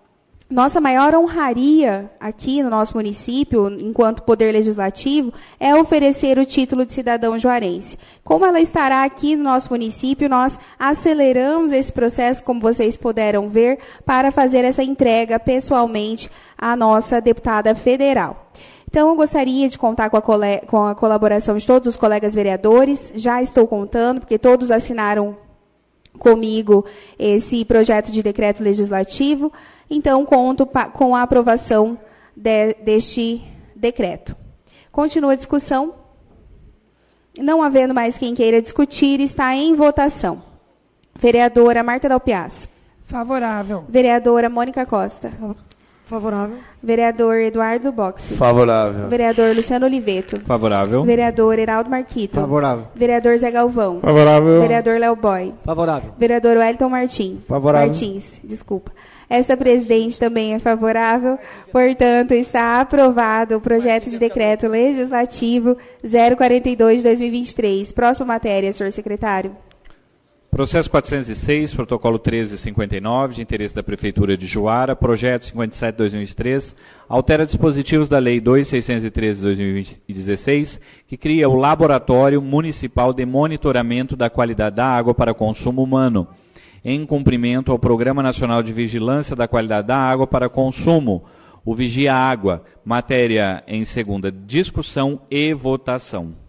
Nossa maior honraria aqui no nosso município, enquanto Poder Legislativo, é oferecer o título de cidadão juarense. Como ela estará aqui no nosso município, nós aceleramos esse processo, como vocês puderam ver, para fazer essa entrega pessoalmente à nossa deputada federal. Então, eu gostaria de contar com a, cole... com a colaboração de todos os colegas vereadores. Já estou contando, porque todos assinaram comigo esse projeto de decreto legislativo. Então, conto com a aprovação de, deste decreto. Continua a discussão. Não havendo mais quem queira discutir, está em votação. Vereadora Marta Dalpiaz. Favorável. Vereadora Mônica Costa. Favorável. Vereador Eduardo Boxe. Favorável. Vereador Luciano Oliveto. Favorável. Vereador Heraldo Marquito. Favorável. Vereador Zé Galvão. Favorável. Vereador Léo Boy. Favorável. Vereador Wellington Martim. Favorável. Martins, desculpa. Esta presidente também é favorável, portanto, está aprovado o projeto de decreto legislativo zero quarenta e dois de dois mil e vinte e três. Próxima matéria, senhor secretário. Processo quatrocentos e seis, protocolo treze cinquenta e nove, de interesse da Prefeitura de Juara, projeto cinquenta e sete de dois mil e vinte e três, altera dispositivos da Lei dois mil seiscentos e treze de dois mil e dezesseis, que cria o Laboratório Municipal de Monitoramento da Qualidade da Água para Consumo Humano, em cumprimento ao Programa Nacional de Vigilância da Qualidade da Água para Consumo, o Vigia Água, matéria em segunda discussão e votação.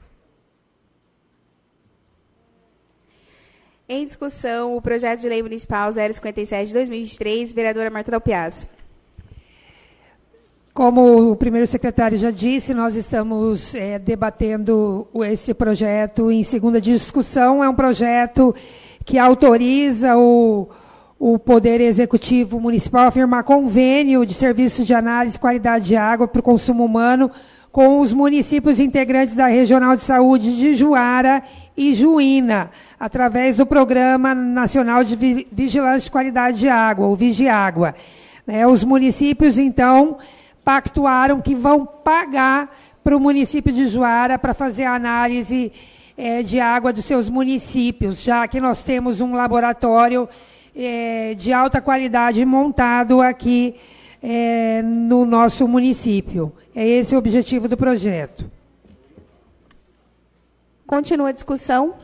Em discussão, o projeto de lei municipal zero cinquenta e sete de dois mil e vinte e três, vereadora Marta Dalpiaz. Como o primeiro secretário já disse, nós estamos é, debatendo esse projeto em segunda discussão. É um projeto que autoriza o, o Poder Executivo Municipal a firmar convênio de serviços de análise e qualidade de água para o consumo humano com os municípios integrantes da Regional de Saúde de Juara e Juína, através do Programa Nacional de Vigilância de Qualidade de Água, o Vigiágua. Né, os municípios, então, pactuaram que vão pagar para o município de Juara para fazer a análise é, de água dos seus municípios, já que nós temos um laboratório é, de alta qualidade montado aqui é, no nosso município. É esse o objetivo do projeto. Continua a discussão.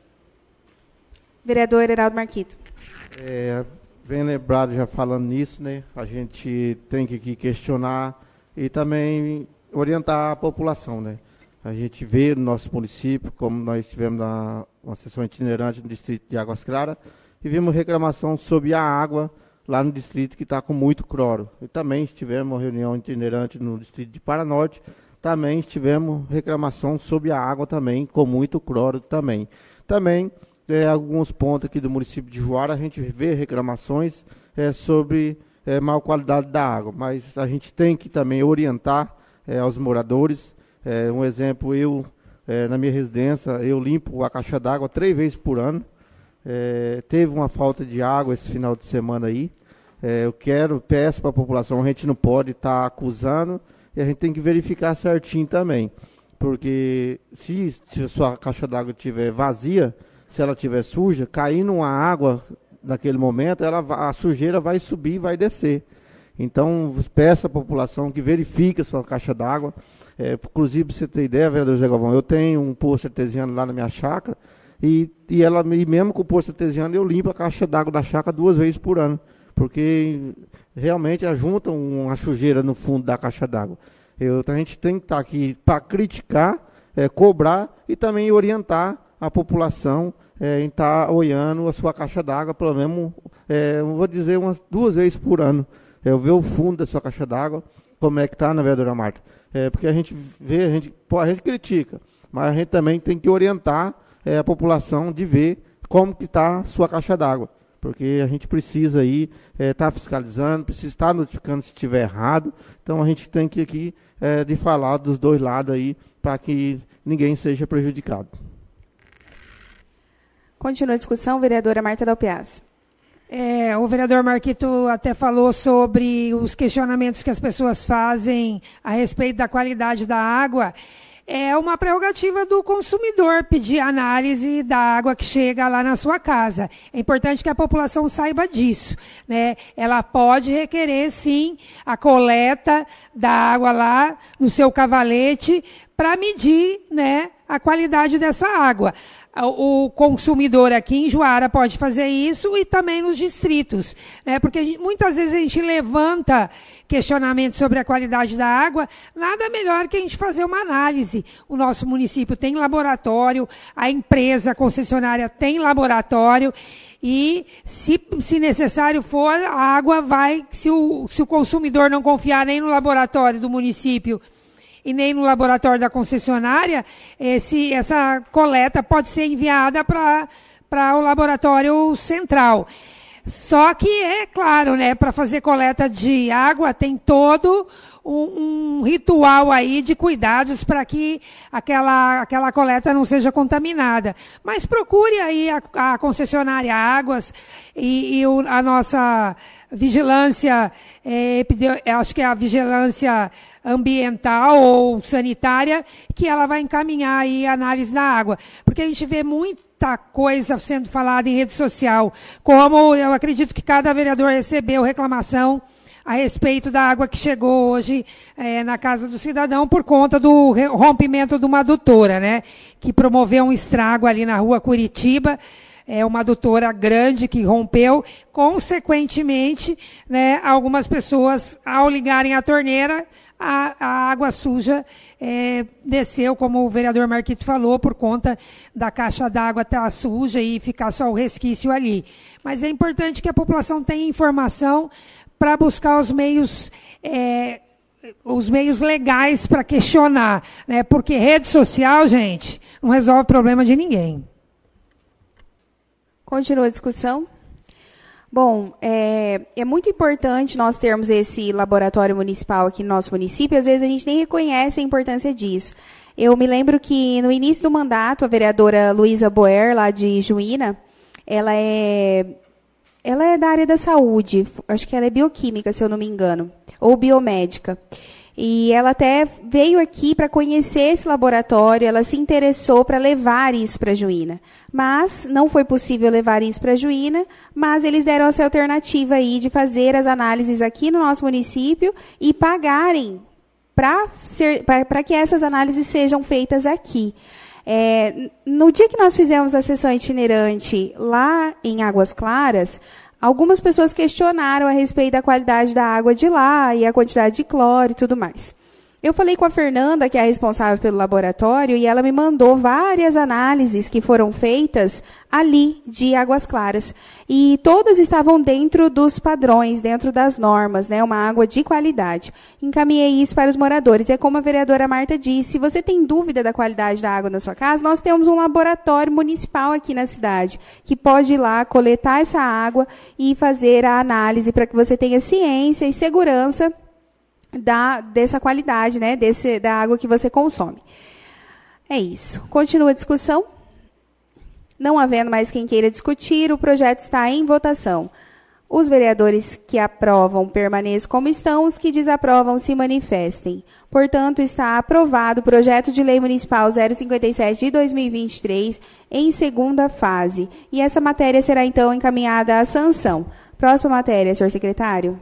Vereador Heraldo Marquito. É, bem lembrado, já falando nisso, né? A gente tem que aqui questionar e também orientar a população, né? A gente vê no nosso município, como nós tivemos na, uma sessão itinerante no distrito de Águas Claras, e vimos reclamação sobre a água lá no distrito que está com muito cloro. E também tivemos uma reunião itinerante no distrito de Paranorte, também tivemos reclamação sobre a água também, com muito cloro também. Também, é, alguns pontos aqui do município de Juara, a gente vê reclamações é, sobre é, má qualidade da água, mas a gente tem que também orientar é, aos moradores. É, um exemplo, eu, é, na minha residência, eu limpo a caixa d'água três vezes por ano. É, teve uma falta de água esse final de semana aí. É, eu quero, peço para a população, a gente não pode estar tá acusando, e a gente tem que verificar certinho também. Porque se, se a sua caixa d'água estiver vazia, se ela estiver suja, caindo uma água naquele momento, ela, a sujeira vai subir e vai descer. Então, peço à população que verifique a sua caixa d'água. É, inclusive, para você ter ideia, vereador Zé Galvão, eu tenho um poço artesiano lá na minha chácara, e, e, ela, e mesmo com o poço artesiano, eu limpo a caixa d'água da chácara duas vezes por ano, porque realmente ajunta uma sujeira no fundo da caixa d'água. A gente tem que estar aqui para criticar, é, cobrar e também orientar a população é, em estar olhando a sua caixa d'água, pelo menos, é, eu vou dizer, umas duas vezes por ano. É, eu ver o fundo da sua caixa d'água, como é que está, né, vereadora Marta? É, porque a gente vê, a gente, pô, a gente critica, mas a gente também tem que orientar é, a população de ver como que está a sua caixa d'água. Porque a gente precisa aí estar é, tá fiscalizando, precisa estar notificando se estiver errado. Então a gente tem que aqui é, de falar dos dois lados aí para que ninguém seja prejudicado. Continua a discussão, vereadora Marta Dalpiaz. É, o vereador Marquito até falou sobre os questionamentos que as pessoas fazem a respeito da qualidade da água. é uma prerrogativa do consumidor pedir análise da água que chega lá na sua casa. É importante que a população saiba disso, né? Ela pode requerer, sim, a coleta da água lá no seu cavalete para medir, né, a qualidade dessa água. O consumidor aqui em Juara pode fazer isso e também nos distritos, né? Porque a gente, muitas vezes a gente levanta questionamentos sobre a qualidade da água, nada melhor que a gente fazer uma análise. O nosso município tem laboratório, a empresa a concessionária tem laboratório e, se, se necessário for, a água vai, se o, se o consumidor não confiar nem no laboratório do município e nem no laboratório da concessionária, esse, essa coleta pode ser enviada para para o laboratório central. Só que, é claro, né, para fazer coleta de água tem todo um, um ritual aí de cuidados para que aquela, aquela coleta não seja contaminada. Mas procure aí a, a concessionária Águas e, e o, a nossa vigilância, é, acho que é a vigilância ambiental ou sanitária, que ela vai encaminhar aí a análise da água. Porque a gente vê muita coisa sendo falada em rede social, como eu acredito que cada vereador recebeu reclamação a respeito da água que chegou hoje é, na casa do cidadão por conta do rompimento de uma adutora, né, que promoveu um estrago ali na rua Curitiba. É uma adutora grande que rompeu, consequentemente, né, algumas pessoas, ao ligarem a torneira, a, a água suja é, desceu, como o vereador Marquito falou, por conta da caixa d'água estar suja e ficar só o resquício ali. Mas é importante que a população tenha informação para buscar os meios, é, os meios legais para questionar, né, porque rede social, gente, não resolve o problema de ninguém. Continua a discussão. Bom, é, é muito importante nós termos esse laboratório municipal aqui no nosso município. Às vezes a gente nem reconhece a importância disso. Eu me lembro que no início do mandato, a vereadora Luísa Boer, lá de Juína, ela é, ela é da área da saúde, acho que ela é bioquímica, se eu não me engano, ou biomédica. E ela até veio aqui para conhecer esse laboratório, ela se interessou para levar isso para Juína. Mas não foi possível levar isso para Juína, mas eles deram essa alternativa aí de fazer as análises aqui no nosso município e pagarem para que essas análises sejam feitas aqui. É, no dia que nós fizemos a sessão itinerante lá em Águas Claras, algumas pessoas questionaram a respeito da qualidade da água de lá e a quantidade de cloro e tudo mais. Eu falei com a Fernanda, que é a responsável pelo laboratório, e ela me mandou várias análises que foram feitas ali de Águas Claras. E todas estavam dentro dos padrões, dentro das normas, né? Uma água de qualidade. Encaminhei isso para os moradores. E é como a vereadora Marta disse, se você tem dúvida da qualidade da água na sua casa, nós temos um laboratório municipal aqui na cidade, que pode ir lá coletar essa água e fazer a análise para que você tenha ciência e segurança Da, dessa qualidade, né, desse, da água que você consome. É isso. Continua a discussão. Não havendo mais quem queira discutir, o projeto está em votação. Os vereadores que aprovam permaneçam como estão, os que desaprovam se manifestem. Portanto, está aprovado o projeto de lei municipal zero cinquenta e sete de dois mil e vinte e três em segunda fase. E essa matéria será, então, encaminhada à sanção. Próxima matéria, senhor secretário.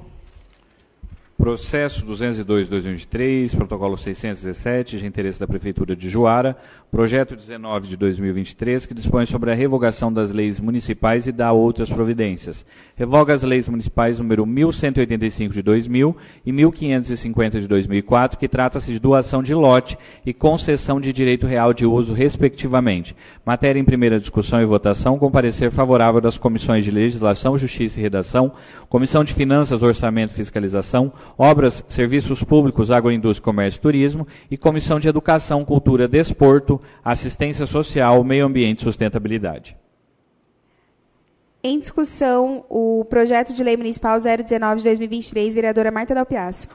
Processo duzentos e dois de dois mil e vinte e três, protocolo seiscentos e dezessete, de interesse da Prefeitura de Juara, projeto dezenove de dois mil e vinte e três, que dispõe sobre a revogação das leis municipais e dá outras providências. Revoga as leis municipais número mil cento e oitenta e cinco de dois mil e mil quinhentos e cinquenta de dois mil e quatro, que trata-se de doação de lote e concessão de direito real de uso, respectivamente. Matéria em primeira discussão e votação, com parecer favorável das comissões de Legislação, Justiça e Redação, Comissão de Finanças, Orçamento e Fiscalização, Obras, Serviços Públicos, Agroindústria, Comércio e Turismo e Comissão de Educação, Cultura, Desporto, Assistência Social, Meio Ambiente e Sustentabilidade. Em discussão, o projeto de lei municipal zero dezenove de dois mil e vinte e três, vereadora Marta Dalpiazzi.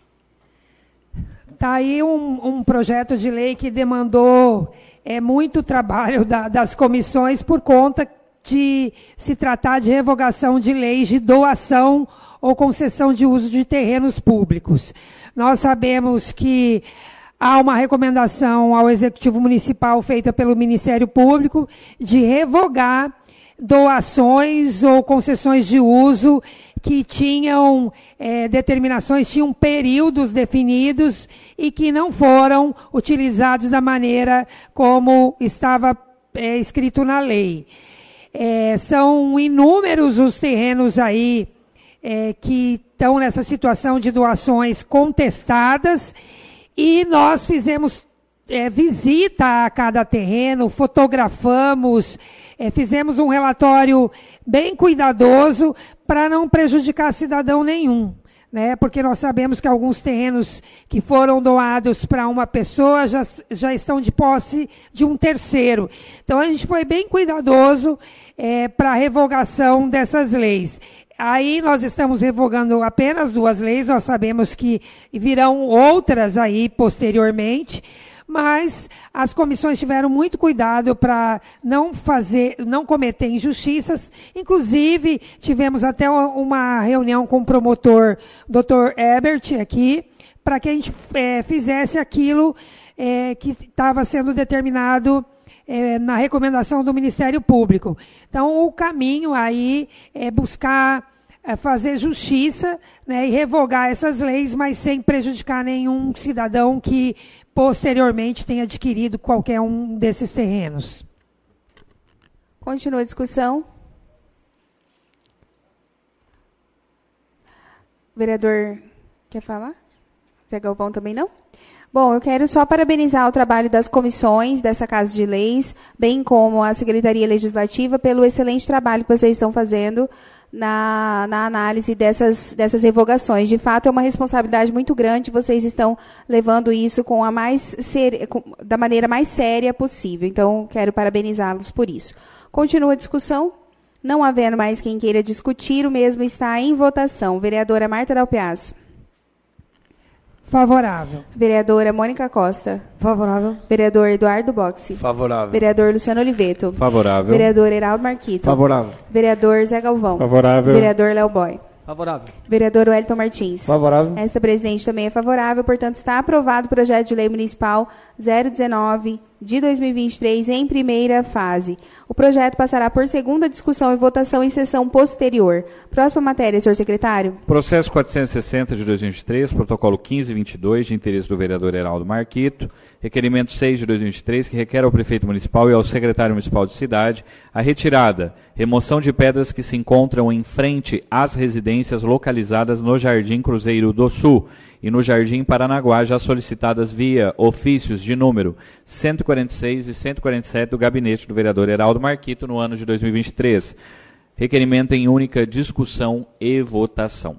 Está aí um, um projeto de lei que demandou é, muito trabalho da, das comissões por conta de se tratar de revogação de leis de doação ou concessão de uso de terrenos públicos. Nós sabemos que há uma recomendação ao Executivo Municipal feita pelo Ministério Público de revogar doações ou concessões de uso que tinham é, determinações, tinham períodos definidos e que não foram utilizados da maneira como estava é, escrito na lei. É, são inúmeros os terrenos aí é, que estão nessa situação de doações contestadas e nós fizemos é, visita a cada terreno, fotografamos, é, fizemos um relatório bem cuidadoso para não prejudicar cidadão nenhum, né? Porque nós sabemos que alguns terrenos que foram doados para uma pessoa já, já estão de posse de um terceiro. Então a gente foi bem cuidadoso é, para a revogação dessas leis. Aí nós estamos revogando apenas duas leis, nós sabemos que virão outras aí posteriormente, mas as comissões tiveram muito cuidado para não fazer, não cometer injustiças. Inclusive, tivemos até uma reunião com o promotor doutor Ebert aqui, para que a gente é, fizesse aquilo é, que estava sendo determinado é, na recomendação do Ministério Público. Então, o caminho aí é buscar é, fazer justiça, né, e revogar essas leis, mas sem prejudicar nenhum cidadão que posteriormente tenha adquirido qualquer um desses terrenos. Continua a discussão. O vereador quer falar? Zé Galvão também não? Bom, eu quero só parabenizar o trabalho das comissões dessa Casa de Leis, bem como a Secretaria Legislativa, pelo excelente trabalho que vocês estão fazendo na, na análise dessas, dessas revogações. De fato, é uma responsabilidade muito grande, vocês estão levando isso com a mais ser, com, da maneira mais séria possível. Então, quero parabenizá-los por isso. Continua a discussão. Não havendo mais quem queira discutir, o mesmo está em votação. Vereadora Marta Dalpiaz. Favorável. Vereadora Mônica Costa. Favorável. Vereador Eduardo Boxi. Favorável. Vereador Luciano Oliveto. Favorável. Vereador Heraldo Marquito. Favorável. Vereador Zé Galvão. Favorável. Vereador Léo Boy. Favorável. Vereador Wellington Martins. Favorável. Esta presidente também é favorável, portanto, está aprovado o projeto de lei municipal zero dezenove de dois mil e vinte e três em primeira fase. O projeto passará por segunda discussão e votação em sessão posterior. Próxima matéria, senhor secretário. Processo quatrocentos e sessenta de dois mil e vinte e três, protocolo quinze e vinte e dois, de interesse do vereador Heraldo Marquito. Requerimento seis de dois mil e vinte e três, que requer ao prefeito municipal e ao secretário municipal de cidade a retirada, remoção de pedras que se encontram em frente às residências localizadas no Jardim Cruzeiro do Sul e no Jardim Paranaguá, já solicitadas via ofícios de número cento e quarenta e seis e cento e quarenta e sete do gabinete do vereador Heraldo Marquito no ano de dois mil e vinte e três. Requerimento em única discussão e votação.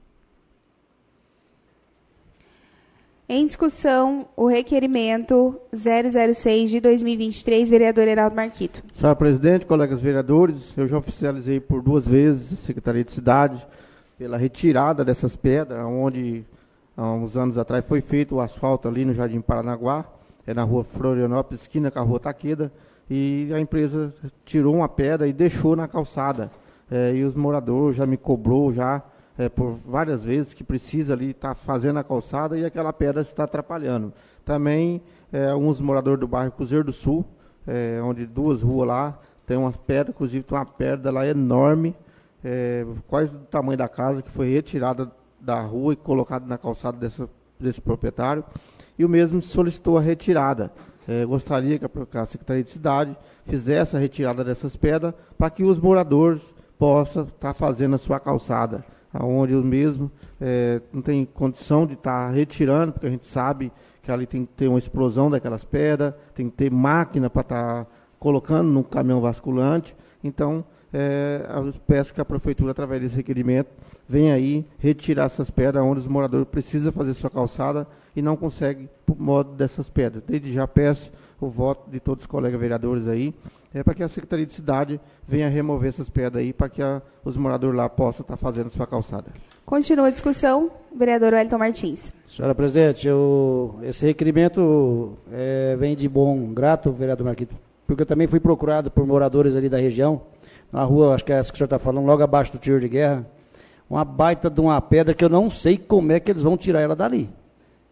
Em discussão, o requerimento zero zero seis de dois mil e vinte e três, vereador Heraldo Marquito. Senhor presidente, colegas vereadores, eu já oficializei por duas vezes a Secretaria de Cidade pela retirada dessas pedras, onde há uns anos atrás foi feito o asfalto ali no Jardim Paranaguá, é na rua Florianópolis, esquina com a rua Taqueda, e a empresa tirou uma pedra e deixou na calçada. É, e os moradores já me cobrou já é, por várias vezes que precisa ali estar tá fazendo a calçada e aquela pedra está atrapalhando. Também é, alguns moradores do bairro Cruzeiro do Sul, é, onde duas ruas lá, tem uma pedra, inclusive tem uma pedra lá enorme, é, quase do tamanho da casa, que foi retirada da rua e colocada na calçada dessa, desse proprietário. E o mesmo solicitou a retirada. É, gostaria que a, que a Secretaria de Cidade fizesse a retirada dessas pedras para que os moradores possam estar tá fazendo a sua calçada, onde o mesmo é, não tem condição de estar tá retirando, porque a gente sabe que ali tem que ter uma explosão daquelas pedras, tem que ter máquina para estar tá colocando no caminhão vasculante. Então, é, eu peço que a Prefeitura, através desse requerimento, venha aí retirar essas pedras onde os moradores precisam fazer sua calçada e não conseguem por modo dessas pedras. Desde já peço o voto de todos os colegas vereadores aí, é, para que a Secretaria de Cidade venha remover essas pedras aí, para que a, os moradores lá possam estar fazendo sua calçada. Continua a discussão, vereador Wellington Martins. Senhora presidente, eu, esse requerimento é, vem de bom grato, vereador Marquito, porque eu também fui procurado por moradores ali da região, na rua, acho que é essa que o senhor está falando, logo abaixo do tiro de guerra, uma baita de uma pedra que eu não sei como é que eles vão tirar ela dali.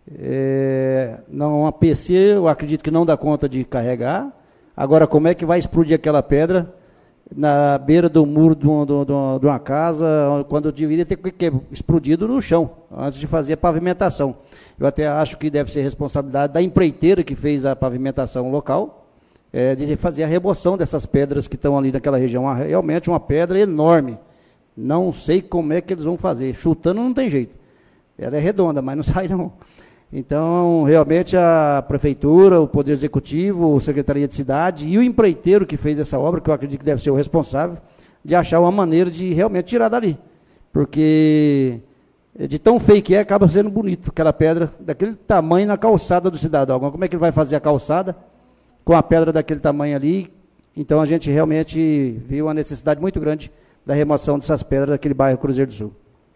É, não, uma P C, eu acredito que não dá conta de carregar. Agora, como é que vai explodir aquela pedra na beira do muro de uma, de uma casa, quando eu deveria ter explodido no chão, antes de fazer a pavimentação? Eu até acho que deve ser responsabilidade da empreiteira que fez a pavimentação local, é, de fazer a remoção dessas pedras que estão ali naquela região. Realmente uma pedra enorme. Não sei como é que eles vão fazer. Chutando não tem jeito. Ela é redonda, mas não sai não. Então, realmente, a Prefeitura, o Poder Executivo, a Secretaria de Cidade e o empreiteiro que fez essa obra, que eu acredito que deve ser o responsável, de achar uma maneira de realmente tirar dali. Porque, de tão feio que é, acaba sendo bonito, aquela pedra daquele tamanho na calçada do cidadão. Como é que ele vai fazer a calçada com a pedra daquele tamanho ali? Então, a gente realmente viu uma necessidade muito grande da remoção dessas pedras daquele bairro Cruzeiro do Sul.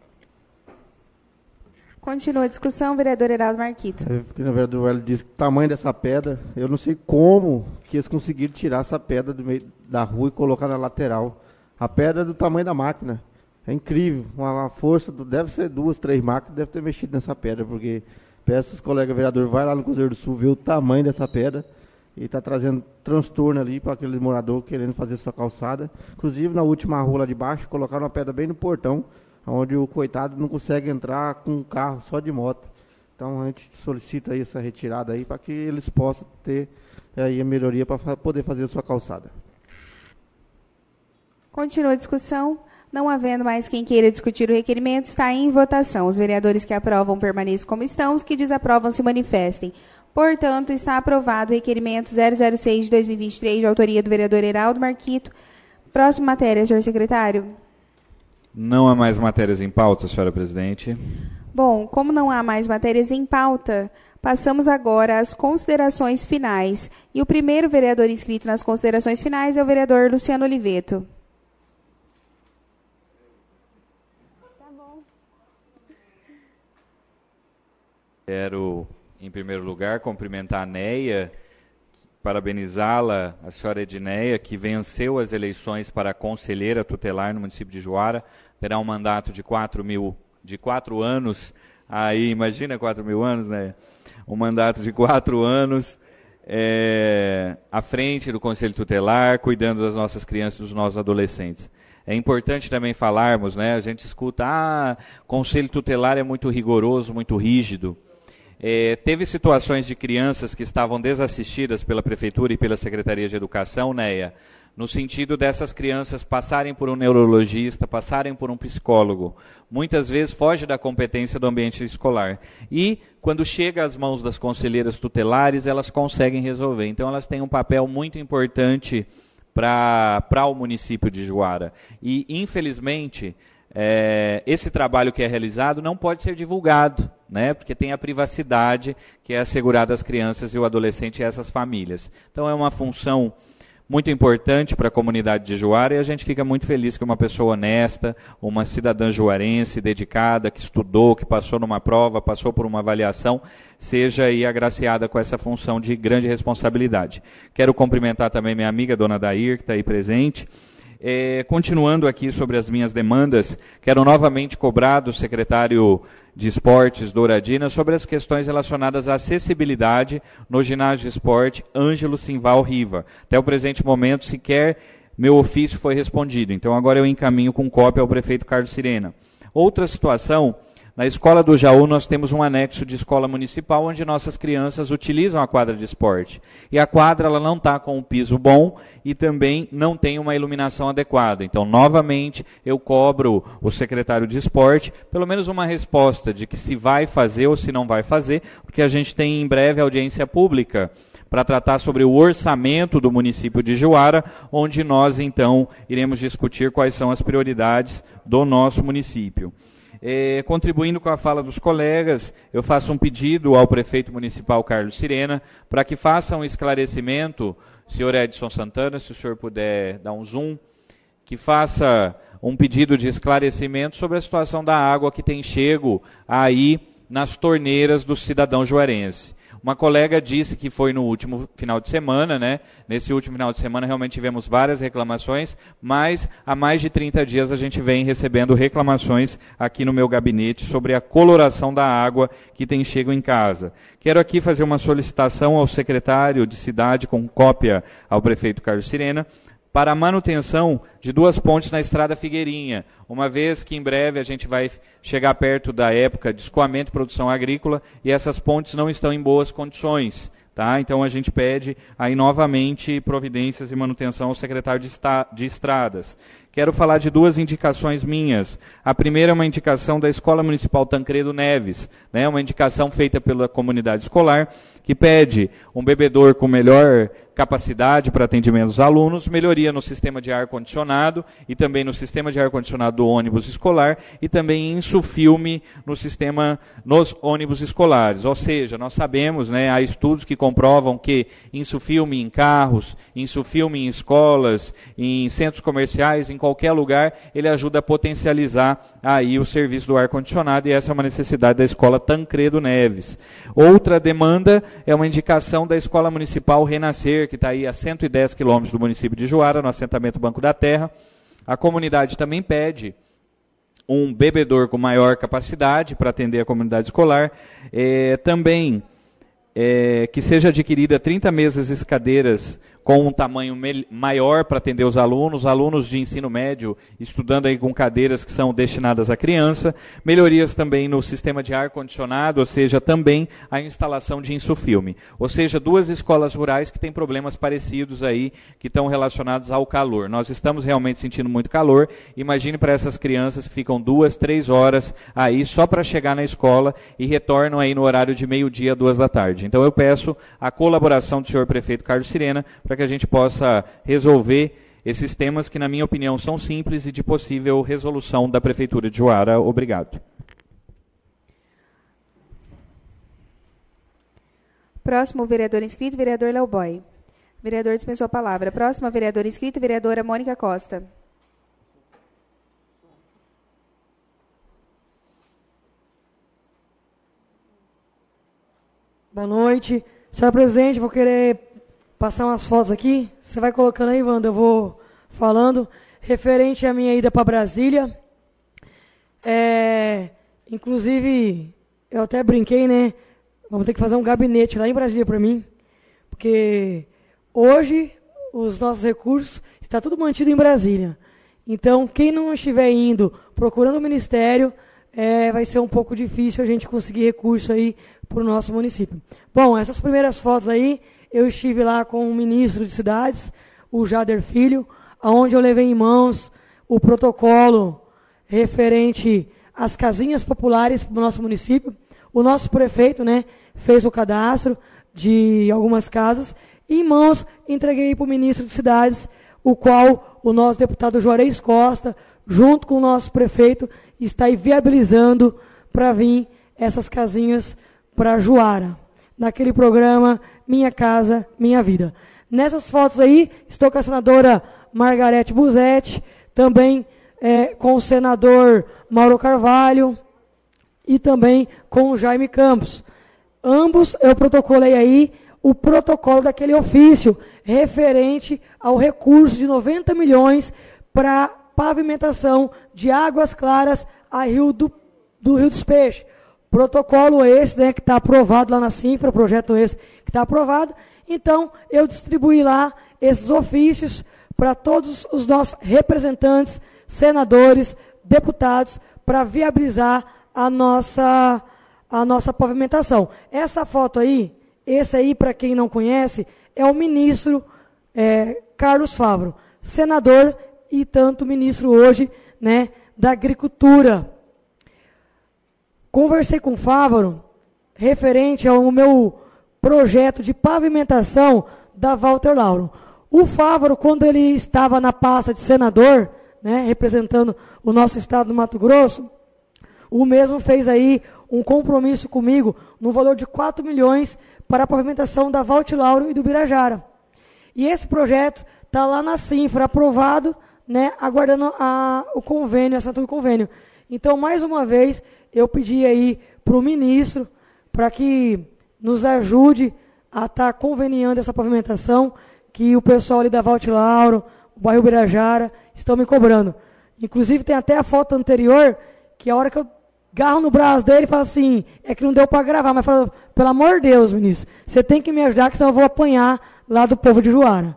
Continua a discussão, vereador Heraldo Marquito. É, o vereador Hélio disse que o tamanho dessa pedra, eu não sei como que eles conseguiram tirar essa pedra do meio da rua e colocar na lateral. A pedra é do tamanho da máquina. É incrível. Uma, uma força, do, deve ser duas, três máquinas, deve ter mexido nessa pedra, porque peço aos colegas vereadores, vai lá no Cruzeiro do Sul, ver o tamanho dessa pedra, e está trazendo transtorno ali para aquele morador querendo fazer sua calçada. Inclusive, na última rua lá de baixo, colocaram uma pedra bem no portão, onde o coitado não consegue entrar com um carro só de moto. Então a gente solicita aí essa retirada aí para que eles possam ter aí a melhoria para fa- poder fazer a sua calçada. Continua a discussão. Não havendo mais quem queira discutir o requerimento, está em votação. Os vereadores que aprovam permaneçam como estão, os que desaprovam se manifestem. Portanto, está aprovado o requerimento zero zero seis de dois mil e vinte e três, de autoria do vereador Heraldo Marquito. Próxima matéria, senhor secretário. Não há mais matérias em pauta, senhora presidente. Bom, como não há mais matérias em pauta, passamos agora às considerações finais. E o primeiro vereador inscrito nas considerações finais é o vereador Luciano Oliveto. Tá bom. Quero, em primeiro lugar, cumprimentar a Neia, parabenizá-la, a senhora Edneia, que venceu as eleições para conselheira tutelar no município de Juara, terá um mandato de quatro mil, de quatro anos, aí, imagina quatro mil anos, né? Um mandato de quatro anos, é, à frente do Conselho Tutelar, cuidando das nossas crianças e dos nossos adolescentes. É importante também falarmos, né? A gente escuta, ah, Conselho Tutelar é muito rigoroso, muito rígido. É, teve situações de crianças que estavam desassistidas pela Prefeitura e pela Secretaria de Educação, Neia, no sentido dessas crianças passarem por um neurologista, passarem por um psicólogo. Muitas vezes foge da competência do ambiente escolar. E, quando chega às mãos das conselheiras tutelares, elas conseguem resolver. Então, elas têm um papel muito importante para o município de Juara. E, infelizmente, é, esse trabalho que é realizado não pode ser divulgado, né, porque tem a privacidade que é assegurada às crianças e o adolescente e essas famílias. Então, é uma função muito importante para a comunidade de Juara, e a gente fica muito feliz que uma pessoa honesta, uma cidadã juarense, dedicada, que estudou, que passou numa prova, passou por uma avaliação, seja aí agraciada com essa função de grande responsabilidade. Quero cumprimentar também minha amiga, dona Dair, que está aí presente. É, continuando aqui sobre as minhas demandas, quero novamente cobrar do secretário de Esportes, Douradina, sobre as questões relacionadas à acessibilidade no ginásio de esporte Ângelo Simval Riva. Até o presente momento, sequer meu ofício foi respondido, então agora eu encaminho com cópia ao prefeito Carlos Sirena. Outra situação, na Escola do Jaú nós temos um anexo de escola municipal onde nossas crianças utilizam a quadra de esporte. E a quadra ela não está com um piso bom e também não tem uma iluminação adequada. Então, novamente, eu cobro o secretário de esporte pelo menos uma resposta de que se vai fazer ou se não vai fazer, porque a gente tem em breve audiência pública para tratar sobre o orçamento do município de Juara, onde nós, então, iremos discutir quais são as prioridades do nosso município. É, contribuindo com a fala dos colegas, eu faço um pedido ao prefeito municipal Carlos Sirena para que faça um esclarecimento, senhor Edson Santana, se o senhor puder dar um zoom, que faça um pedido de esclarecimento sobre a situação da água que tem chego aí nas torneiras do cidadão juarense. Uma colega disse que foi no último final de semana, né? Nesse último final de semana realmente tivemos várias reclamações, mas há mais de trinta dias a gente vem recebendo reclamações aqui no meu gabinete sobre a coloração da água que tem chego em casa. Quero aqui fazer uma solicitação ao secretário de cidade, com cópia ao prefeito Carlos Sirena, para a manutenção de duas pontes na Estrada Figueirinha, uma vez que em breve a gente vai chegar perto da época de escoamento e produção agrícola e essas pontes não estão em boas condições. Tá? Então a gente pede aí novamente providências e manutenção ao secretário de, de Estradas. Quero falar de duas indicações minhas. A primeira é uma indicação da Escola Municipal Tancredo Neves, né? Uma indicação feita pela comunidade escolar, que pede um bebedor com melhor capacidade para atendimento dos alunos, melhoria no sistema de ar-condicionado e também no sistema de ar-condicionado do ônibus escolar e também insufilme no sistema nos ônibus escolares. Ou seja, nós sabemos, né, há estudos que comprovam que insufilme em carros, insufilme em escolas, em centros comerciais, em qualquer lugar, ele ajuda a potencializar aí o serviço do ar-condicionado e essa é uma necessidade da Escola Tancredo Neves. Outra demanda é uma indicação da Escola Municipal Renascer, que está aí a cento e dez quilômetros do município de Juara, no assentamento Banco da Terra. A comunidade também pede um bebedor com maior capacidade para atender a comunidade escolar. É, também é, que seja adquirida trinta mesas e cadeiras com um tamanho maior para atender os alunos, alunos de ensino médio estudando aí com cadeiras que são destinadas à criança, melhorias também no sistema de ar-condicionado, ou seja, também a instalação de insufilme. Ou seja, duas escolas rurais que têm problemas parecidos aí, que estão relacionados ao calor. Nós estamos realmente sentindo muito calor, imagine para essas crianças que ficam duas, três horas aí só para chegar na escola e retornam aí no horário de meio-dia, duas da tarde. Então eu peço a colaboração do senhor prefeito Carlos Sirena para que a gente possa resolver esses temas que, na minha opinião, são simples e de possível resolução da Prefeitura de Juara. Obrigado. Próximo vereador inscrito, vereador Léo Boy. Vereador dispensou a palavra. Próxima vereadora inscrita, vereadora Mônica Costa. Boa noite. Senhor presidente, vou querer passar umas fotos aqui. Você vai colocando aí, Wanda, eu vou falando. Referente à minha ida para Brasília. É, inclusive, eu até brinquei, né? Vamos ter que fazer um gabinete lá em Brasília para mim. Porque hoje os nossos recursos estão tudo mantido em Brasília. Então, quem não estiver indo procurando o Ministério, é, vai ser um pouco difícil a gente conseguir recurso aí para o nosso município. Bom, essas primeiras fotos aí, eu estive lá com o ministro de Cidades, o Jader Filho, onde eu levei em mãos o protocolo referente às casinhas populares do nosso município. O nosso prefeito, né, fez o cadastro de algumas casas e em mãos entreguei para o ministro de Cidades, o qual o nosso deputado Juarez Costa, junto com o nosso prefeito, está aí viabilizando para vir essas casinhas para Juara, naquele programa Minha Casa, Minha Vida. Nessas fotos aí, estou com a senadora Margarete Busetti, também é, com o senador Mauro Carvalho e também com o Jaime Campos. Ambos eu protocolei aí o protocolo daquele ofício referente ao recurso de noventa milhões para pavimentação de Águas Claras a Rio do, do Rio dos Peixes. Protocolo esse, né, que está aprovado lá na Cinfra, projeto esse que está aprovado. Então, eu distribuí lá esses ofícios para todos os nossos representantes, senadores, deputados, para viabilizar a nossa, a nossa pavimentação. Essa foto aí, esse aí, para quem não conhece, é o ministro é, Carlos Favaro, senador e tanto ministro hoje, né, da Agricultura. Conversei com o Favaro referente ao meu projeto de pavimentação da Walter Lauro. O Favaro, quando ele estava na pasta de senador, né, representando o nosso estado do Mato Grosso, o mesmo fez aí um compromisso comigo no valor de quatro milhões para a pavimentação da Walter Lauro e do Birajara. E esse projeto está lá na Cinfra, aprovado, né, aguardando a, o convênio, a assinatura do convênio. Então, mais uma vez, eu pedi aí para o ministro, para que nos ajude a estar conveniando essa pavimentação que o pessoal ali da Valte Lauro, o bairro Birajara, estão me cobrando. Inclusive, tem até a foto anterior, que a hora que eu garro no braço dele e falo assim, é que não deu para gravar, mas falo, pelo amor de Deus, ministro, você tem que me ajudar, que senão eu vou apanhar lá do povo de Juara.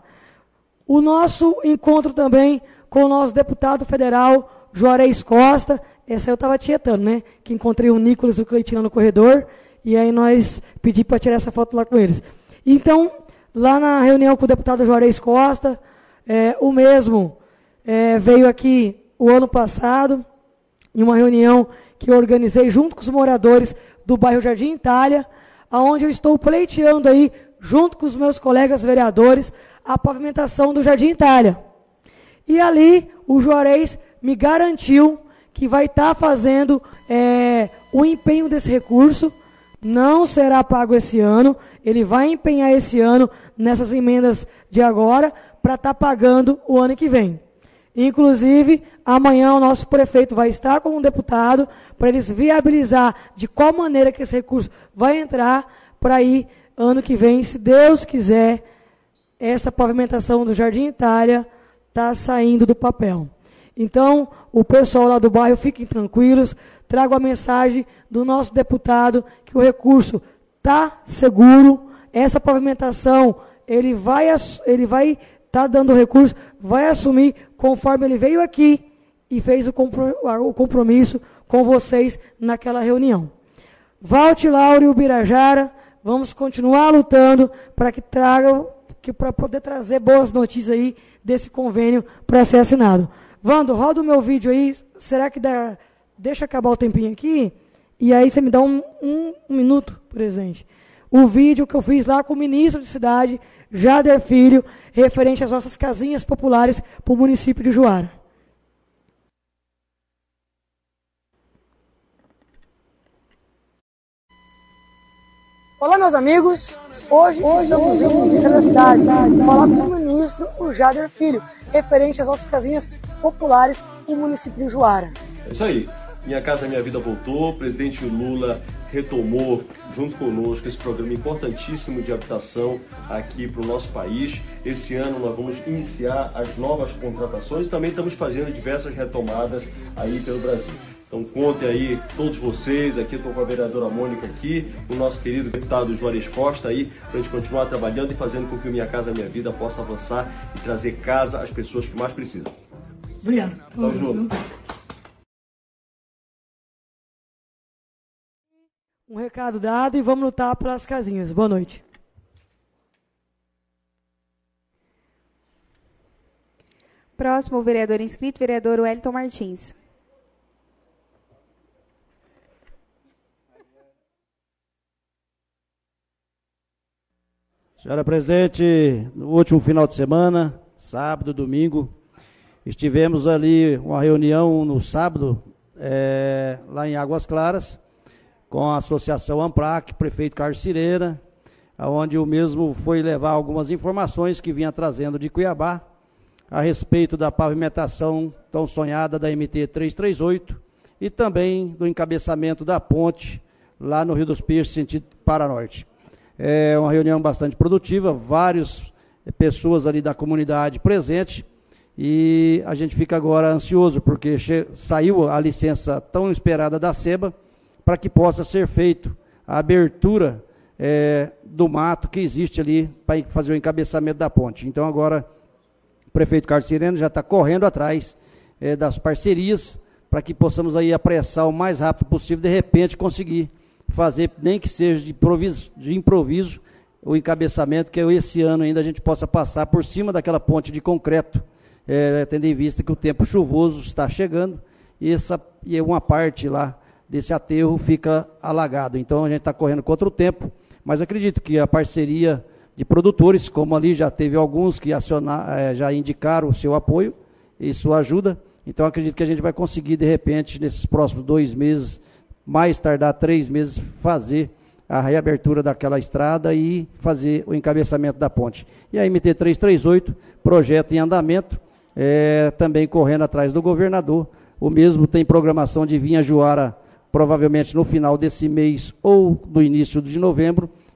O nosso encontro também com o nosso deputado federal, Juarez Costa, essa eu estava tietando, né? Que encontrei o Nicolas e o Cleitinho no corredor, e aí nós pedimos para tirar essa foto lá com eles. Então, lá na reunião com o deputado Juarez Costa, é, o mesmo é, veio aqui o ano passado, em uma reunião que eu organizei junto com os moradores do bairro Jardim Itália, onde eu estou pleiteando aí, junto com os meus colegas vereadores, a pavimentação do Jardim Itália. E ali, o Juarez me garantiu que vai estar fazendo é, o empenho desse recurso, não será pago esse ano, ele vai empenhar esse ano nessas emendas de agora, para estar pagando o ano que vem. Inclusive, amanhã o nosso prefeito vai estar com um deputado, para eles viabilizar de qual maneira que esse recurso vai entrar, para ir ano que vem, se Deus quiser, essa pavimentação do Jardim Itália está saindo do papel. Então, o pessoal lá do bairro, fiquem tranquilos, trago a mensagem do nosso deputado, que o recurso está seguro, essa pavimentação, ele vai ele vai estar tá dando recurso, vai assumir conforme ele veio aqui e fez o, compro, o compromisso com vocês naquela reunião. Valte Lauro e o Birajara, vamos continuar lutando para que tragam, que para poder trazer boas notícias aí desse convênio para ser assinado. Vando, roda o meu vídeo aí, será que dá, deixa acabar o tempinho aqui, e aí você me dá um, um, um minuto, presente. O vídeo que eu fiz lá com o ministro de cidade, Jader Filho, referente às nossas casinhas populares para o município de Juara. Olá, meus amigos. Hoje, Hoje estamos indo no Ministério da Cidade falar com o ministro, o Jader Filho, referente às nossas casinhas populares do município de Juara. É isso aí. Minha Casa Minha Vida voltou, o presidente Lula retomou junto conosco esse programa importantíssimo de habitação aqui para o nosso país. Esse ano nós vamos iniciar as novas contratações e também estamos fazendo diversas retomadas aí pelo Brasil. Então contem aí todos vocês, aqui estou com a vereadora Mônica aqui, o nosso querido deputado Juarez Costa aí, para a gente continuar trabalhando e fazendo com que o Minha Casa Minha Vida possa avançar e trazer casa às pessoas que mais precisam. Obrigado. Tamo junto. Um recado dado e vamos lutar pelas casinhas. Boa noite. Próximo vereador inscrito, vereador Wellington Martins. Senhora presidente, no último final de semana, sábado, domingo, estivemos ali uma reunião no sábado, é, lá em Águas Claras, com a Associação Amprac, prefeito Carlos Cireira, onde o mesmo foi levar algumas informações que vinha trazendo de Cuiabá, a respeito da pavimentação tão sonhada da M T trezentos e trinta e oito e também do encabeçamento da ponte lá no Rio dos Peixes, sentido Paranorte. É uma reunião bastante produtiva, várias pessoas ali da comunidade presentes, e a gente fica agora ansioso, porque saiu a licença tão esperada da SEBA, para que possa ser feito a abertura é, do mato que existe ali, para fazer o encabeçamento da ponte. Então agora o prefeito Carlos Cireira já está correndo atrás é, das parcerias, para que possamos aí apressar o mais rápido possível, de repente conseguir fazer, nem que seja de improviso, de improviso, o encabeçamento, que esse ano ainda a gente possa passar por cima daquela ponte de concreto, é, tendo em vista que o tempo chuvoso está chegando, e, essa, e uma parte lá desse aterro fica alagado. Então a gente está correndo contra o tempo, mas acredito que a parceria de produtores, como ali já teve alguns que acionar, é, já indicaram o seu apoio, isso ajuda. Então acredito que a gente vai conseguir, de repente, nesses próximos dois meses, mais tardar três meses, fazer a reabertura daquela estrada e fazer o encabeçamento da ponte. E a M T trezentos e trinta e oito, projeto em andamento, é, também correndo atrás do governador. O mesmo tem programação de vir a Juara, provavelmente no final desse mês ou do início de novembro,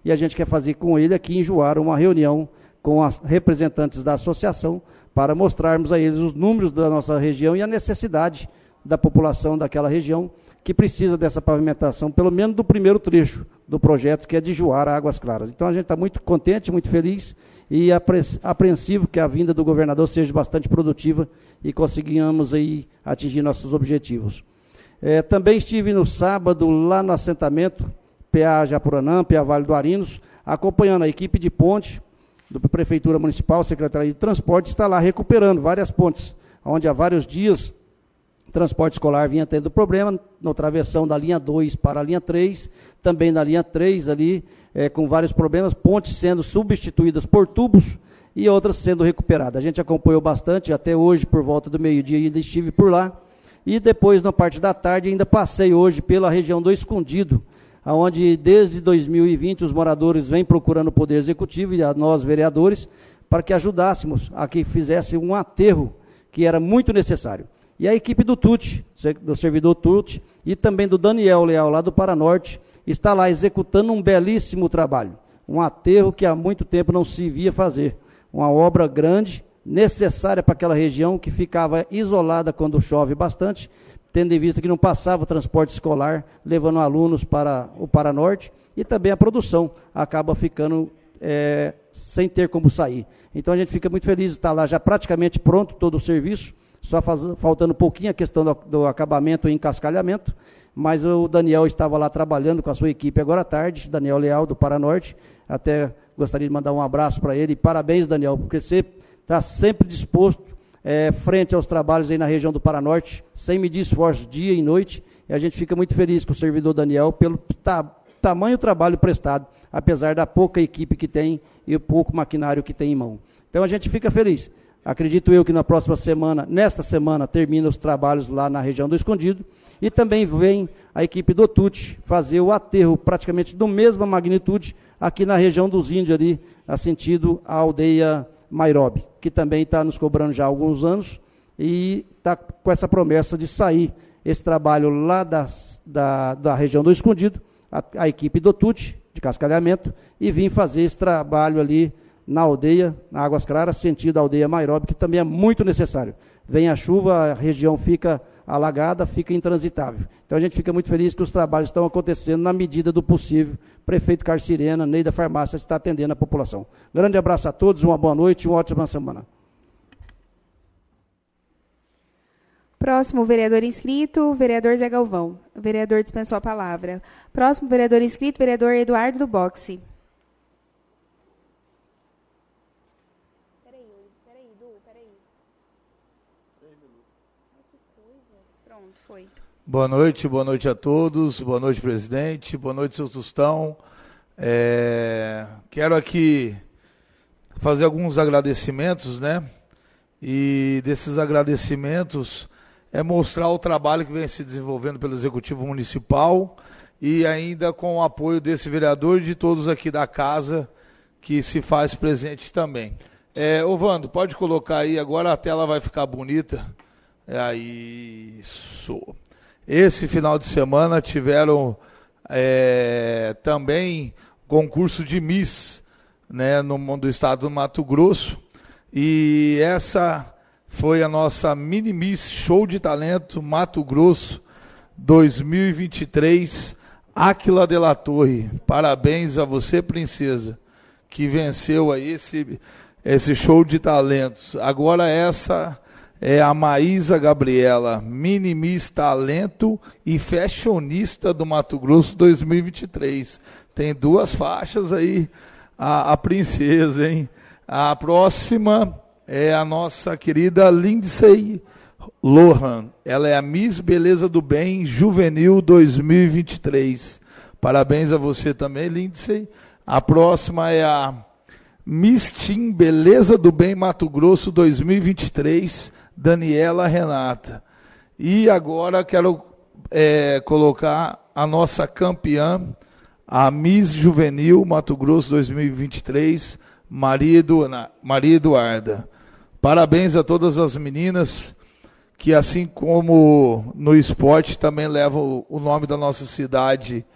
e a gente quer fazer com ele aqui em Juara uma reunião com os representantes da associação para mostrarmos a eles os números da nossa região e a necessidade da população daquela região que precisa dessa pavimentação, pelo menos do primeiro trecho do projeto, que é de Juara a Águas Claras. Então a gente está muito contente, muito feliz e apreensivo que a vinda do governador seja bastante produtiva e conseguimos aí atingir nossos objetivos. É, também estive no sábado lá no assentamento P A Japuranã, P A Vale do Arinos, acompanhando a equipe de ponte da Prefeitura Municipal, Secretaria de Transporte, está lá recuperando várias pontes, onde há vários dias o transporte escolar vinha tendo problema, na travessão da linha dois para a linha três, também na linha três ali, é, com vários problemas, pontes sendo substituídas por tubos e outras sendo recuperadas. A gente acompanhou bastante, até hoje, por volta do meio-dia, ainda estive por lá, e depois, na parte da tarde, ainda passei hoje pela região do Escondido, onde desde dois mil e vinte os moradores vêm procurando o Poder Executivo e a nós, vereadores, para que ajudássemos a que fizesse um aterro que era muito necessário. E a equipe do T U T, do servidor T U T, e também do Daniel Leal, lá do Paranorte, está lá executando um belíssimo trabalho. Um aterro que há muito tempo não se via fazer. Uma obra grande, necessária para aquela região que ficava isolada quando chove bastante, tendo em vista que não passava o transporte escolar, levando alunos para o Paranorte, e também a produção acaba ficando é, sem ter como sair. Então a gente fica muito feliz de estar lá já praticamente pronto todo o serviço, só faz, faltando um pouquinho a questão do, do acabamento e encascalhamento, mas o Daniel estava lá trabalhando com a sua equipe agora à tarde, Daniel Leal, do Paranorte, até gostaria de mandar um abraço para ele, e parabéns, Daniel, porque você está sempre disposto, é, frente aos trabalhos aí na região do Paranorte, sem medir esforço dia e noite, e a gente fica muito feliz com o servidor Daniel pelo ta, tamanho trabalho prestado, apesar da pouca equipe que tem e o pouco maquinário que tem em mão. Então a gente fica feliz. Acredito eu que na próxima semana, nesta semana, termina os trabalhos lá na região do Escondido, e também vem a equipe do T U T fazer o aterro praticamente do mesma magnitude aqui na região dos Índios ali, a sentido a aldeia Mairobe, que também está nos cobrando já há alguns anos e está com essa promessa de sair esse trabalho lá da, da, da região do Escondido, a, a equipe do T U T, de cascalhamento, e vir fazer esse trabalho ali na aldeia, na Águas Claras, sentido a aldeia Mairobe, que também é muito necessário. Vem a chuva, a região fica alagada, fica intransitável. Então a gente fica muito feliz que os trabalhos estão acontecendo na medida do possível. Prefeito Carlos Sirena, Ney da Farmácia, está atendendo a população. Grande abraço a todos, uma boa noite e uma ótima semana. Próximo vereador inscrito, vereador Zé Galvão. O vereador dispensou a palavra. Próximo vereador inscrito, vereador Eduardo do Boxe. Foi. Boa noite, boa noite a todos, boa noite, presidente, boa noite, seu Tostão. É, quero aqui fazer alguns agradecimentos, né? E desses agradecimentos é mostrar o trabalho que vem se desenvolvendo pelo Executivo Municipal e ainda com o apoio desse vereador e de todos aqui da casa que se faz presente também. É, ô Vando, pode colocar aí, agora a tela vai ficar bonita. É isso. Esse final de semana tiveram é, também concurso de Miss, né, no do estado do Mato Grosso, e essa foi a nossa Mini Miss Show de Talento Mato Grosso dois mil e vinte e três, Áquila de la Torre. Parabéns a você, princesa, que venceu aí esse, esse show de talentos. Agora essa é a Maísa Gabriela, Mini Miss Talento e Fashionista do Mato Grosso dois mil e vinte e três. Tem duas faixas aí, a, a princesa, hein? A próxima é a nossa querida Lindsay Lohan. Ela é a Miss Beleza do Bem Juvenil dois mil e vinte e três. Parabéns a você também, Lindsay. A próxima é a Miss Team Beleza do Bem Mato Grosso dois mil e vinte e três. Daniela Renata. E agora quero é, colocar a nossa campeã, a Miss Juvenil Mato Grosso dois mil e vinte e três, Maria, Edu, Maria Eduarda. Parabéns a todas as meninas que, assim como no esporte, também levam o nome da nossa cidade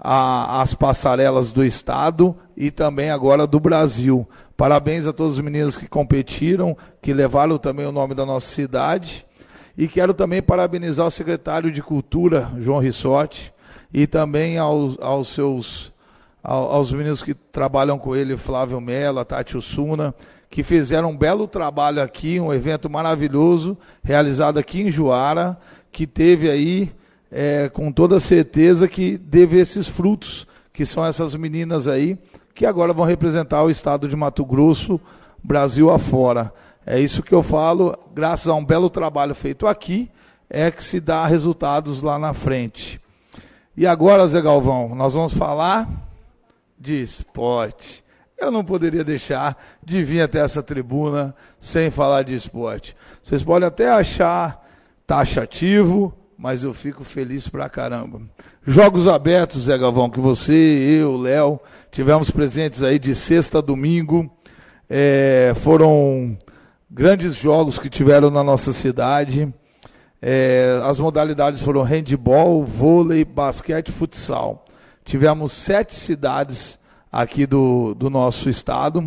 a, as passarelas do estado e também agora do Brasil. Parabéns a todos os meninos que competiram, que levaram também o nome da nossa cidade. E quero também parabenizar o secretário de Cultura, João Rissotti, e também aos, aos seus aos meninos que trabalham com ele, Flávio Mello, Tati Ussuna, que fizeram um belo trabalho aqui, um evento maravilhoso, realizado aqui em Juara, que teve aí, é, com toda certeza, que teve esses frutos, que são essas meninas aí, que agora vão representar o estado de Mato Grosso, Brasil afora. É isso que eu falo, graças a um belo trabalho feito aqui, é que se dá resultados lá na frente. E agora, Zé Galvão, nós vamos falar de esporte. Eu não poderia deixar de vir até essa tribuna sem falar de esporte. Vocês podem até achar taxativo, mas eu fico feliz pra caramba. Jogos abertos, Zé Galvão, que você, eu, Léo, tivemos presentes aí de sexta a domingo, é, foram grandes jogos que tiveram na nossa cidade. É, as modalidades foram handebol, vôlei, basquete e futsal. Tivemos sete cidades aqui do, do nosso estado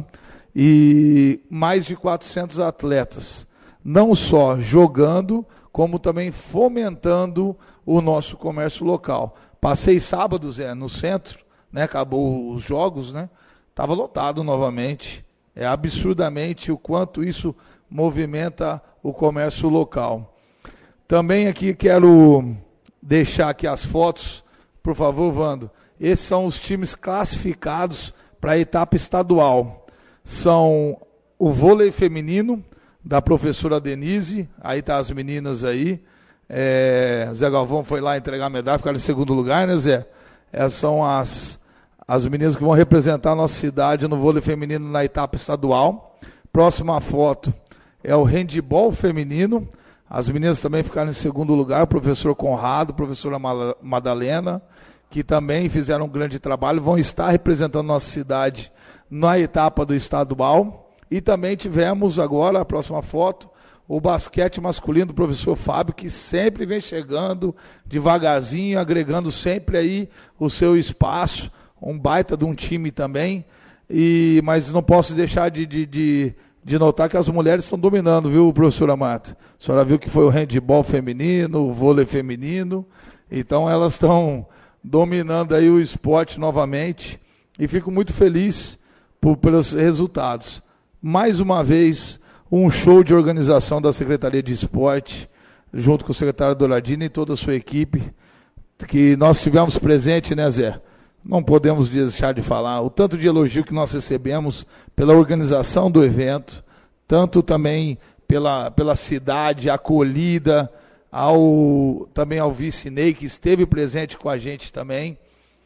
e mais de quatrocentos atletas, não só jogando, como também fomentando o nosso comércio local. Passei sábado, Zé, no centro, né, acabou os jogos, né, estava lotado novamente. É absurdamente o quanto isso movimenta o comércio local. Também aqui quero deixar aqui as fotos, por favor, Vando. Esses são os times classificados para a etapa estadual. São o vôlei feminino, da professora Denise, aí tá as meninas aí. É, Zé Galvão foi lá entregar a medalha, ficaram em segundo lugar, né, Zé? Essas são as, as meninas que vão representar a nossa cidade no vôlei feminino na etapa estadual. Próxima foto é o handebol feminino. As meninas também ficaram em segundo lugar, o professor Conrado, a professora Madalena, que também fizeram um grande trabalho, vão estar representando nossa cidade na etapa do estadual. E também tivemos agora, a próxima foto, o basquete masculino do professor Fábio, que sempre vem chegando devagarzinho, agregando sempre aí o seu espaço, um baita de um time também. E, mas não posso deixar de, de, de, de notar que as mulheres estão dominando, viu, professora Marta? A senhora viu que foi o handebol feminino, o vôlei feminino, então elas estão dominando aí o esporte novamente, e fico muito feliz por, pelos resultados. Mais uma vez, um show de organização da Secretaria de Esporte, junto com o secretário Douradino e toda a sua equipe, que nós tivemos presente, né, Zé? Não podemos deixar de falar o tanto de elogio que nós recebemos pela organização do evento, tanto também pela, pela cidade acolhida, ao, também ao vice-Ney, que esteve presente com a gente também,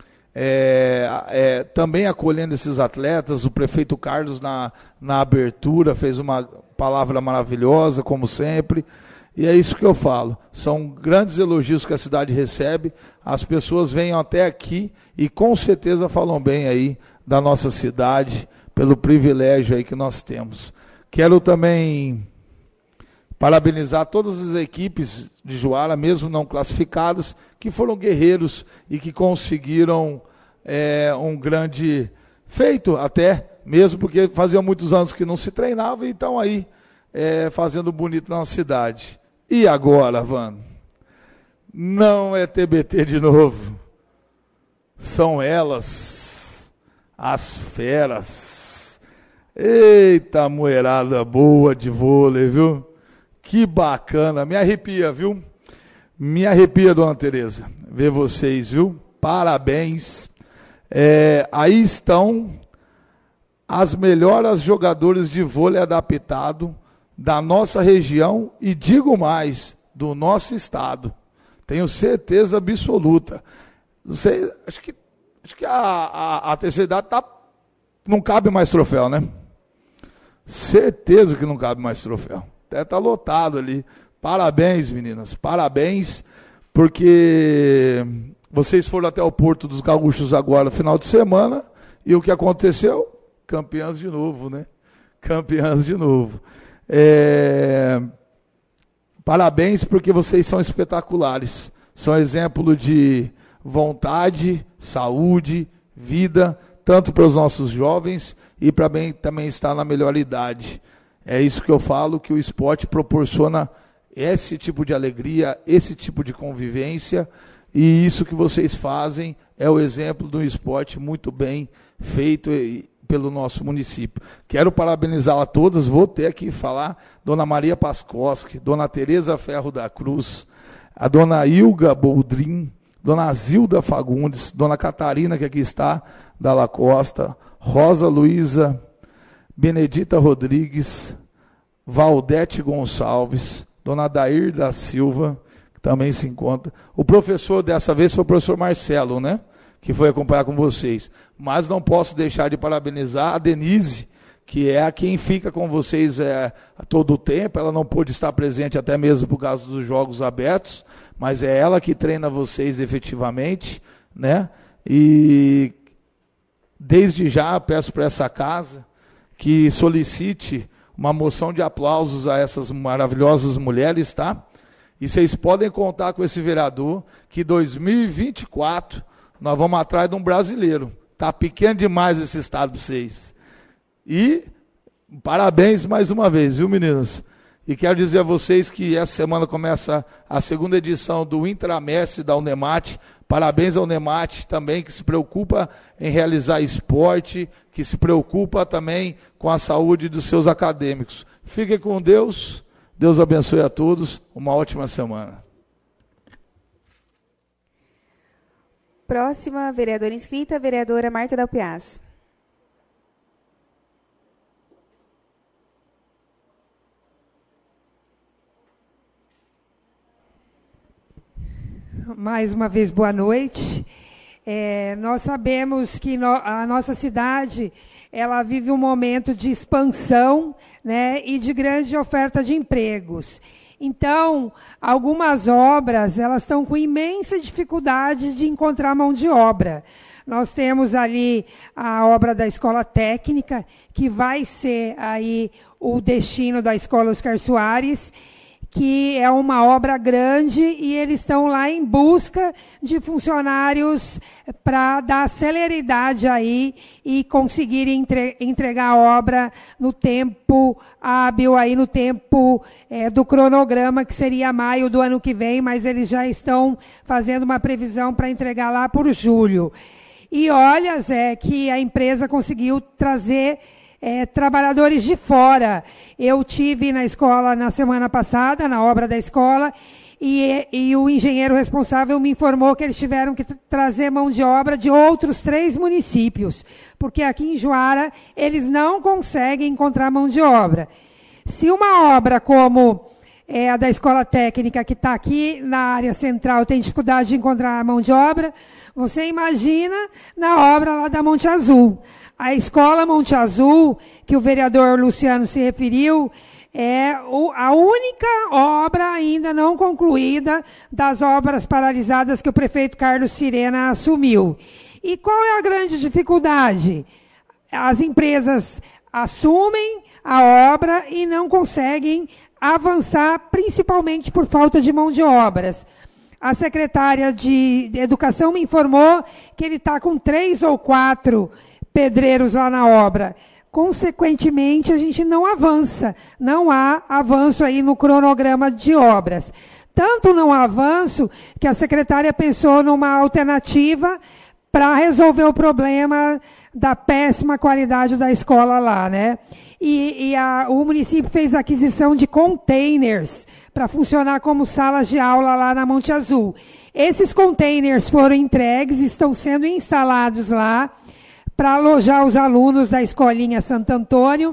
é, é, também acolhendo esses atletas. O prefeito Carlos, na, na abertura, fez uma palavra maravilhosa, como sempre, e é isso que eu falo, são grandes elogios que a cidade recebe, as pessoas vêm até aqui e com certeza falam bem aí da nossa cidade, pelo privilégio aí que nós temos. Quero também parabenizar todas as equipes de Juara, mesmo não classificadas, que foram guerreiros e que conseguiram é, um grande feito até, mesmo porque fazia muitos anos que não se treinava e estão aí é, fazendo bonito na cidade. E agora, Van? Não é T B T de novo. São elas, as feras. Eita, moerada boa de vôlei, viu? Que bacana, me arrepia, viu? Me arrepia, dona Tereza, ver vocês, viu? Parabéns. É, aí estão as melhores jogadoras de vôlei adaptado da nossa região e, digo mais, do nosso estado. Tenho certeza absoluta. Não sei, acho que, acho que a, a, a terceira idade tá, não cabe mais troféu, né? Certeza que não cabe mais troféu. Até está lotado ali. Parabéns, meninas, parabéns, porque vocês foram até o Porto dos Gaúchos agora no final de semana, e o que aconteceu? Campeãs de novo, né? Campeãs de novo. É... Parabéns, porque vocês são espetaculares. São exemplo de vontade, saúde, vida, tanto para os nossos jovens e para bem, também estar na melhor idade. É isso que eu falo, que o esporte proporciona esse tipo de alegria, esse tipo de convivência, e isso que vocês fazem é o exemplo de um esporte muito bem feito pelo nosso município. Quero parabenizá-la a todas, vou ter que falar, Dona Maria Pascoski, Dona Tereza Ferro da Cruz, a Dona Ilga Boldrin, Dona Zilda Fagundes, Dona Catarina, que aqui está, Dalla Costa, Rosa Luísa, Benedita Rodrigues, Valdete Gonçalves, Dona Dair da Silva, que também se encontra. O professor dessa vez foi o professor Marcelo, né? Que foi acompanhar com vocês. Mas não posso deixar de parabenizar a Denise, que é a quem fica com vocês é, a todo o tempo. Ela não pôde estar presente até mesmo por causa dos jogos abertos, mas é ela que treina vocês efetivamente, né? E desde já peço para essa casa que solicite uma moção de aplausos a essas maravilhosas mulheres, tá? E vocês podem contar com esse vereador que dois mil e vinte e quatro nós vamos atrás de um brasileiro. Tá pequeno demais esse estado para vocês. E parabéns mais uma vez, viu, meninas? E quero dizer a vocês que essa semana começa a segunda edição do Intramestre da Unemate. Parabéns ao Unemate também, que se preocupa em realizar esporte, que se preocupa também com a saúde dos seus acadêmicos. Fiquem com Deus, Deus abençoe a todos, uma ótima semana. Próxima vereadora inscrita, vereadora Marta Dalpiaz. Mais uma vez, boa noite. É, nós sabemos que no, a nossa cidade ela vive um momento de expansão, né, e de grande oferta de empregos. Então, algumas obras elas estão com imensa dificuldade de encontrar mão de obra. Nós temos ali a obra da Escola Técnica, que vai ser aí o destino da Escola Oscar Soares, que é uma obra grande e eles estão lá em busca de funcionários para dar celeridade aí e conseguir entre, entregar a obra no tempo hábil, aí no tempo é, do cronograma, que seria maio do ano que vem, mas eles já estão fazendo uma previsão para entregar lá por julho. E olha, Zé, que a empresa conseguiu trazer É, trabalhadores de fora. Eu tive na escola na semana passada, na obra da escola, e, e o engenheiro responsável me informou que eles tiveram que trazer mão de obra de outros três municípios, porque aqui em Juara eles não conseguem encontrar mão de obra. Se uma obra como é, a da Escola Técnica, que está aqui na área central, tem dificuldade de encontrar mão de obra, você imagina na obra lá da Monte Azul. A Escola Monte Azul, que o vereador Luciano se referiu, é a única obra ainda não concluída das obras paralisadas que o prefeito Carlos Sirena assumiu. E qual é a grande dificuldade? As empresas assumem a obra e não conseguem avançar, principalmente por falta de mão de obras. A secretária de Educação me informou que ele está com três ou quatro pedreiros lá na obra. Consequentemente, a gente não avança. Não há avanço aí no cronograma de obras. Tanto não há avanço que a secretária pensou numa alternativa para resolver o problema da péssima qualidade da escola lá, né? E, e a, o município fez aquisição de containers para funcionar como salas de aula lá na Monte Azul. Esses containers foram entregues, estão sendo instalados lá para alojar os alunos da Escolinha Santo Antônio,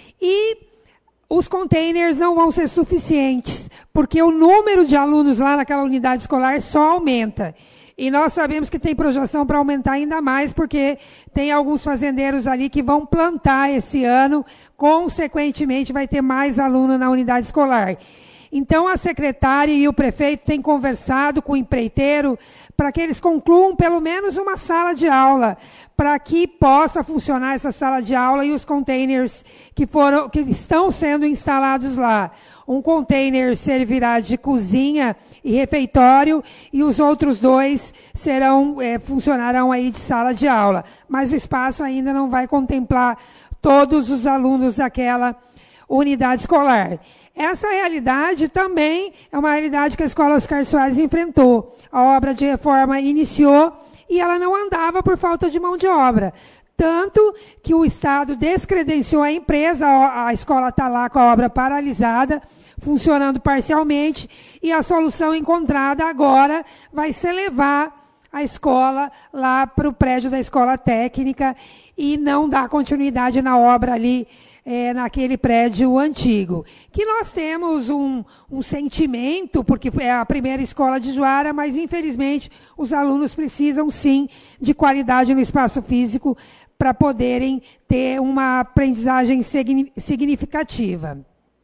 e os containers não vão ser suficientes, porque o número de alunos lá naquela unidade escolar só aumenta. E nós sabemos que tem projeção para aumentar ainda mais, porque tem alguns fazendeiros ali que vão plantar esse ano, consequentemente vai ter mais aluno na unidade escolar. Então, a secretária e o prefeito têm conversado com o empreiteiro para que eles concluam pelo menos uma sala de aula, para que possa funcionar essa sala de aula e os containers que, foram, que estão sendo instalados lá. Um container servirá de cozinha e refeitório, e os outros dois serão, é, funcionarão aí de sala de aula. Mas o espaço ainda não vai contemplar todos os alunos daquela unidade escolar. Essa realidade também é uma realidade que a Escola Oscar Soares enfrentou. A obra de reforma iniciou e ela não andava por falta de mão de obra. Tanto que o Estado descredenciou a empresa, a escola está lá com a obra paralisada, funcionando parcialmente, e a solução encontrada agora vai ser levar a escola lá para o prédio da escola técnica e não dar continuidade na obra ali, É, naquele prédio antigo. Que nós temos um, um sentimento, porque é a primeira escola de Juara, mas, infelizmente, os alunos precisam, sim, de qualidade no espaço físico para poderem ter uma aprendizagem significativa.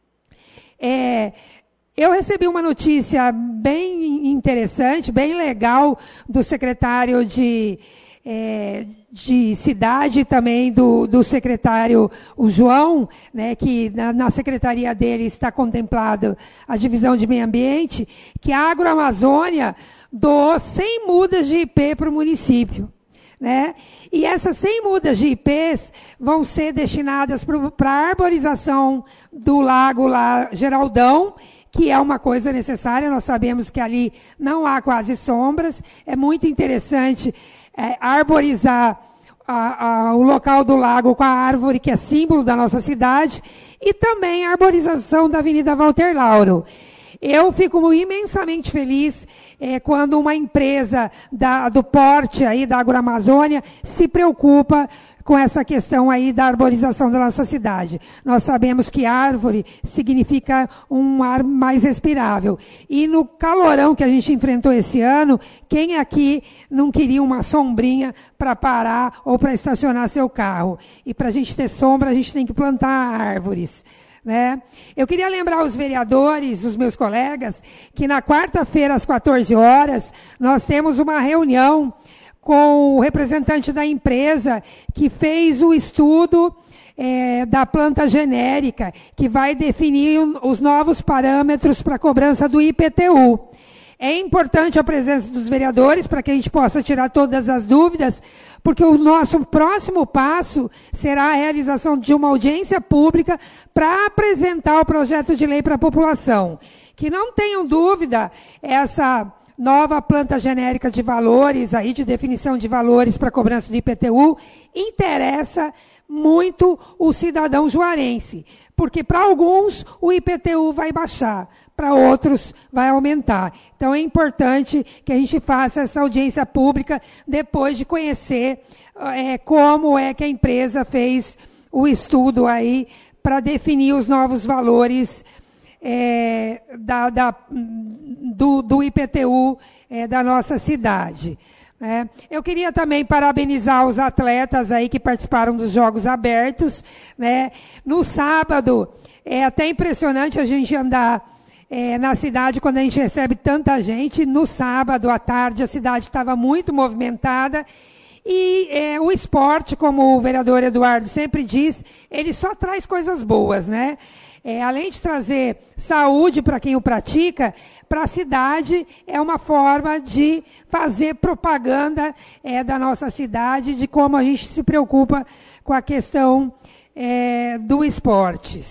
É, eu recebi uma notícia bem interessante, bem legal, do secretário de... É, de cidade também do, do secretário o João, né, que na, na secretaria dele está contemplado a divisão de meio ambiente, que a Agroamazônia doou cem mudas de I P para o município. Né? E essas cem mudas de I Ps vão ser destinadas para a arborização do lago lá, Geraldão, que é uma coisa necessária. Nós sabemos que ali não há quase sombras. É muito interessante é, arborizar a, a, o local do lago com a árvore que é símbolo da nossa cidade, e também a arborização da Avenida Walter Lauro. Eu fico imensamente feliz é, quando uma empresa da, do porte aí da Agroamazônia se preocupa com essa questão aí da arborização da nossa cidade. Nós sabemos que árvore significa um ar mais respirável. E no calorão que a gente enfrentou esse ano, quem aqui não queria uma sombrinha para parar ou para estacionar seu carro? E para a gente ter sombra, a gente tem que plantar árvores. Né? Eu queria lembrar os vereadores, os meus colegas, que na quarta-feira, às quatorze horas, nós temos uma reunião com o representante da empresa que fez o estudo é, da planta genérica, que vai definir os novos parâmetros para a cobrança do I P T U. É importante a presença dos vereadores para que a gente possa tirar todas as dúvidas, porque o nosso próximo passo será a realização de uma audiência pública para apresentar o projeto de lei para a população. Que não tenham dúvida, essa nova planta genérica de valores, aí de definição de valores para cobrança do I P T U, interessa muito o cidadão juarense, porque para alguns o I P T U vai baixar, para outros vai aumentar. Então é importante que a gente faça essa audiência pública depois de conhecer é, como é que a empresa fez o estudo aí para definir os novos valores é, da, da, do, do I P T U é, da nossa cidade. É, eu queria também parabenizar os atletas aí que participaram dos Jogos Abertos. Né? No sábado, é até impressionante a gente andar é, na cidade quando a gente recebe tanta gente. No sábado à tarde, a cidade estava muito movimentada. E é, o esporte, como o vereador Eduardo sempre diz, ele só traz coisas boas, né? É, além de trazer saúde para quem o pratica, para a cidade é uma forma de fazer propaganda é, da nossa cidade, de como a gente se preocupa com a questão é, do esporte.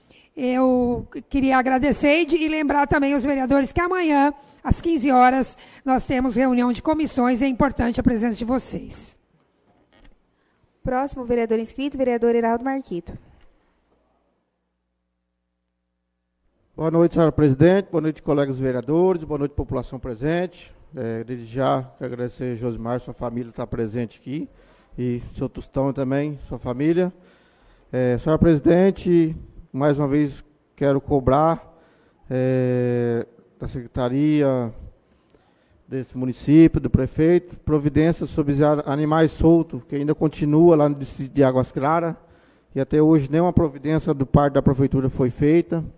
Eu queria agradecer e lembrar também os vereadores que amanhã, às quinze horas, nós temos reunião de comissões e é importante a presença de vocês. Próximo vereador inscrito, vereador Heraldo Marquito. Boa noite, senhora presidente, boa noite, colegas vereadores, boa noite, população presente. É, desde já, quero agradecer a Josimar, sua família está presente aqui, e seu Tostão também, sua família. É, senhora presidente, mais uma vez quero cobrar é, da secretaria desse município, do prefeito, providências sobre os animais soltos, que ainda continua lá no distrito de Águas Claras, e até hoje nenhuma providência do parte da prefeitura foi feita.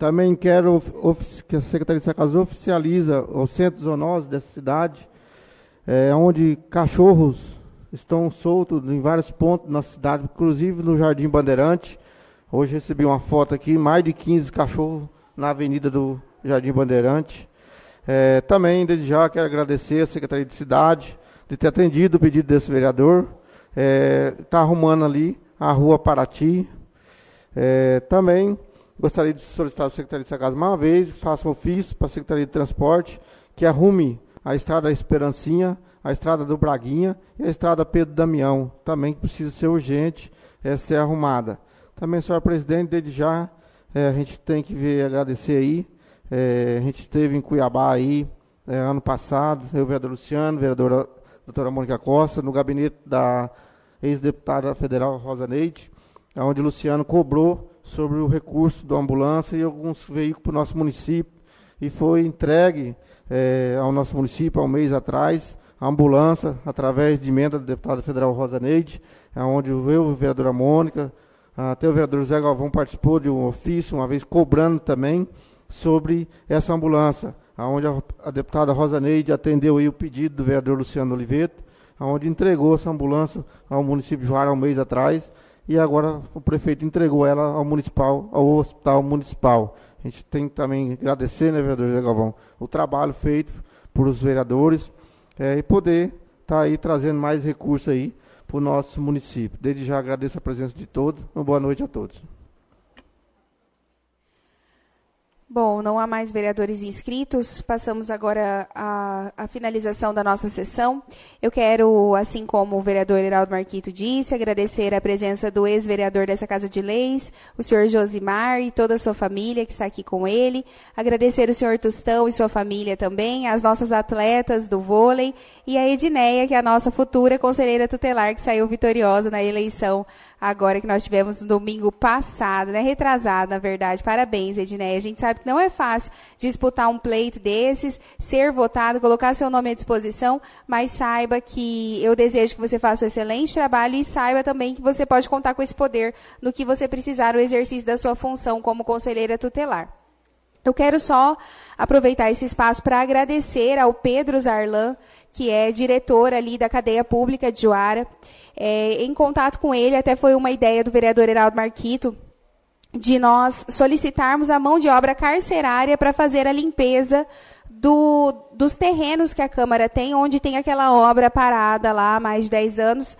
Também quero que a Secretaria de Casa oficializa os centros zonosos dessa cidade, é, onde cachorros estão soltos em vários pontos na cidade, inclusive no Jardim Bandeirante. Hoje recebi uma foto aqui, mais de quinze cachorros na avenida do Jardim Bandeirante. É, também, desde já, quero agradecer a Secretaria de Cidade de ter atendido o pedido desse vereador. Está é, arrumando ali a rua Paraty. É, também gostaria de solicitar à Secretaria de Casa mais uma vez, faça um ofício para a Secretaria de Transporte, que arrume a estrada Esperancinha, a estrada do Braguinha e a estrada Pedro Damião, também que precisa ser urgente, é, ser arrumada. Também, senhor presidente, desde já, é, a gente tem que ver, agradecer aí, é, a gente esteve em Cuiabá aí, é, ano passado, eu, o vereador Luciano, a vereadora doutora Mônica Costa, no gabinete da ex-deputada federal Rosa Neide, onde o Luciano cobrou sobre o recurso da ambulância e alguns veículos para o nosso município, e foi entregue é, ao nosso município há um mês atrás, a ambulância, através de emenda da deputada federal Rosa Neide, onde eu, a vereadora Mônica, até o vereador Zé Galvão participou de um ofício, uma vez cobrando também, sobre essa ambulância, onde a, a deputada Rosa Neide atendeu aí o pedido do vereador Luciano Oliveto, onde entregou essa ambulância ao município de Juara há um mês atrás, e agora o prefeito entregou ela ao municipal, ao hospital municipal. A gente tem que também agradecer, né, vereador Zé Galvão, o trabalho feito por os vereadores, é, e poder estar tá aí trazendo mais recursos aí para o nosso município. Desde já agradeço a presença de todos. Uma boa noite a todos. Bom, não há mais vereadores inscritos. Passamos agora à, à finalização da nossa sessão. Eu quero, assim como o vereador Heraldo Marquito disse, agradecer a presença do ex-vereador dessa Casa de Leis, o senhor Josimar e toda a sua família que está aqui com ele. Agradecer o senhor Tostão e sua família também, as nossas atletas do vôlei e a Edneia, que é a nossa futura conselheira tutelar, que saiu vitoriosa na eleição agora que nós tivemos no domingo passado, né? Retrasado, na verdade. Parabéns, Edneia. A gente sabe que não é fácil disputar um pleito desses, ser votado, colocar seu nome à disposição, mas saiba que eu desejo que você faça um excelente trabalho e saiba também que você pode contar com esse poder no que você precisar no exercício da sua função como conselheira tutelar. Eu quero só aproveitar esse espaço para agradecer ao Pedro Zarlan, que é diretor ali da cadeia pública de Juara. É, em contato com ele, até foi uma ideia do vereador Heraldo Marquito, de nós solicitarmos a mão de obra carcerária para fazer a limpeza do, dos terrenos que a Câmara tem, onde tem aquela obra parada lá há mais de dez anos.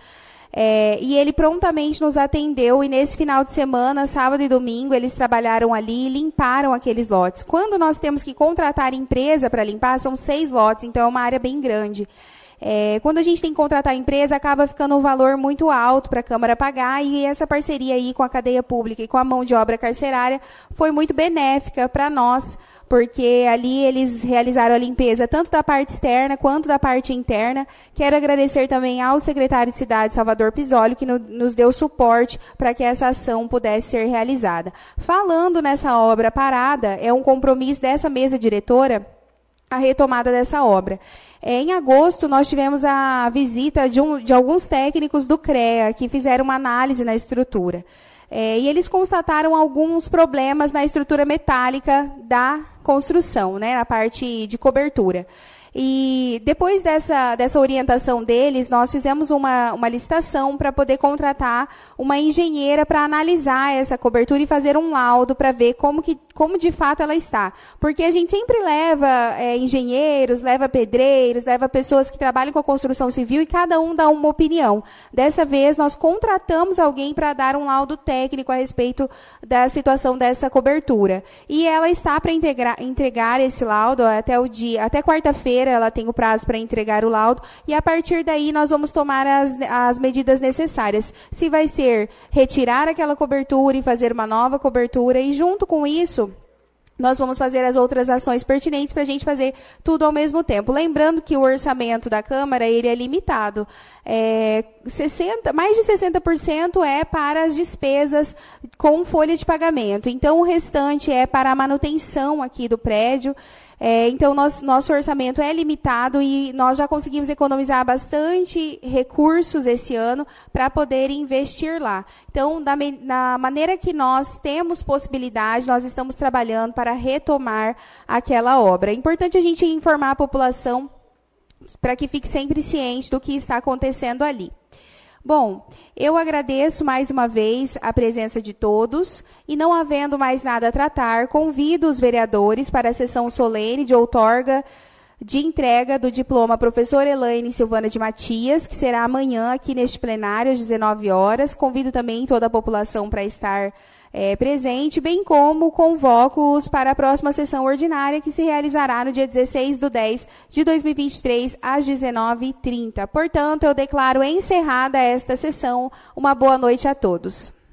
É, e ele prontamente nos atendeu, e nesse final de semana, sábado e domingo, eles trabalharam ali e limparam aqueles lotes. Quando nós temos que contratar empresa para limpar, são seis lotes, então é uma área bem grande. É, quando a gente tem que contratar a empresa, acaba ficando um valor muito alto para a Câmara pagar, e essa parceria aí com a cadeia pública e com a mão de obra carcerária foi muito benéfica para nós, porque ali eles realizaram a limpeza tanto da parte externa quanto da parte interna. Quero agradecer também ao secretário de Cidade, Salvador Pisólio, que no, nos deu suporte para que essa ação pudesse ser realizada. Falando nessa obra parada, é um compromisso dessa mesa diretora a retomada dessa obra. É, em agosto, nós tivemos a visita de, um, de alguns técnicos do CREA, que fizeram uma análise na estrutura. É, e eles constataram alguns problemas na estrutura metálica da construção, né, na parte de cobertura. E depois dessa, dessa orientação deles, nós fizemos uma, uma licitação para poder contratar uma engenheira para analisar essa cobertura e fazer um laudo para ver como, que, como de fato ela está. Porque a gente sempre leva é, engenheiros, leva pedreiros, leva pessoas que trabalham com a construção civil e cada um dá uma opinião. Dessa vez, nós contratamos alguém para dar um laudo técnico a respeito da situação dessa cobertura. E ela está para entregar esse laudo até o dia, até quarta-feira. Ela tem o prazo para entregar o laudo, e a partir daí nós vamos tomar as, as medidas necessárias. Se vai ser retirar aquela cobertura e fazer uma nova cobertura, e junto com isso, nós vamos fazer as outras ações pertinentes para a gente fazer tudo ao mesmo tempo. Lembrando que o orçamento da Câmara ele é limitado. É, sessenta, mais de sessenta por cento é para as despesas com folha de pagamento. Então, o restante é para a manutenção aqui do prédio. É, então, nós, nosso orçamento é limitado e nós já conseguimos economizar bastante recursos esse ano para poder investir lá. Então, da, da maneira que nós temos possibilidade, nós estamos trabalhando para retomar aquela obra. É importante a gente informar a população para que fique sempre ciente do que está acontecendo ali. Bom, eu agradeço mais uma vez a presença de todos e, não havendo mais nada a tratar, convido os vereadores para a sessão solene de outorga de entrega do diploma professora Elaine Silvana de Matias, que será amanhã aqui neste plenário às dezenove horas. Convido também toda a população para estar é, presente, bem como convoco-os para a próxima sessão ordinária, que se realizará no dia dezesseis de dez de dois mil e vinte e três, às dezenove e trinta. Portanto, eu declaro encerrada esta sessão. Uma boa noite a todos.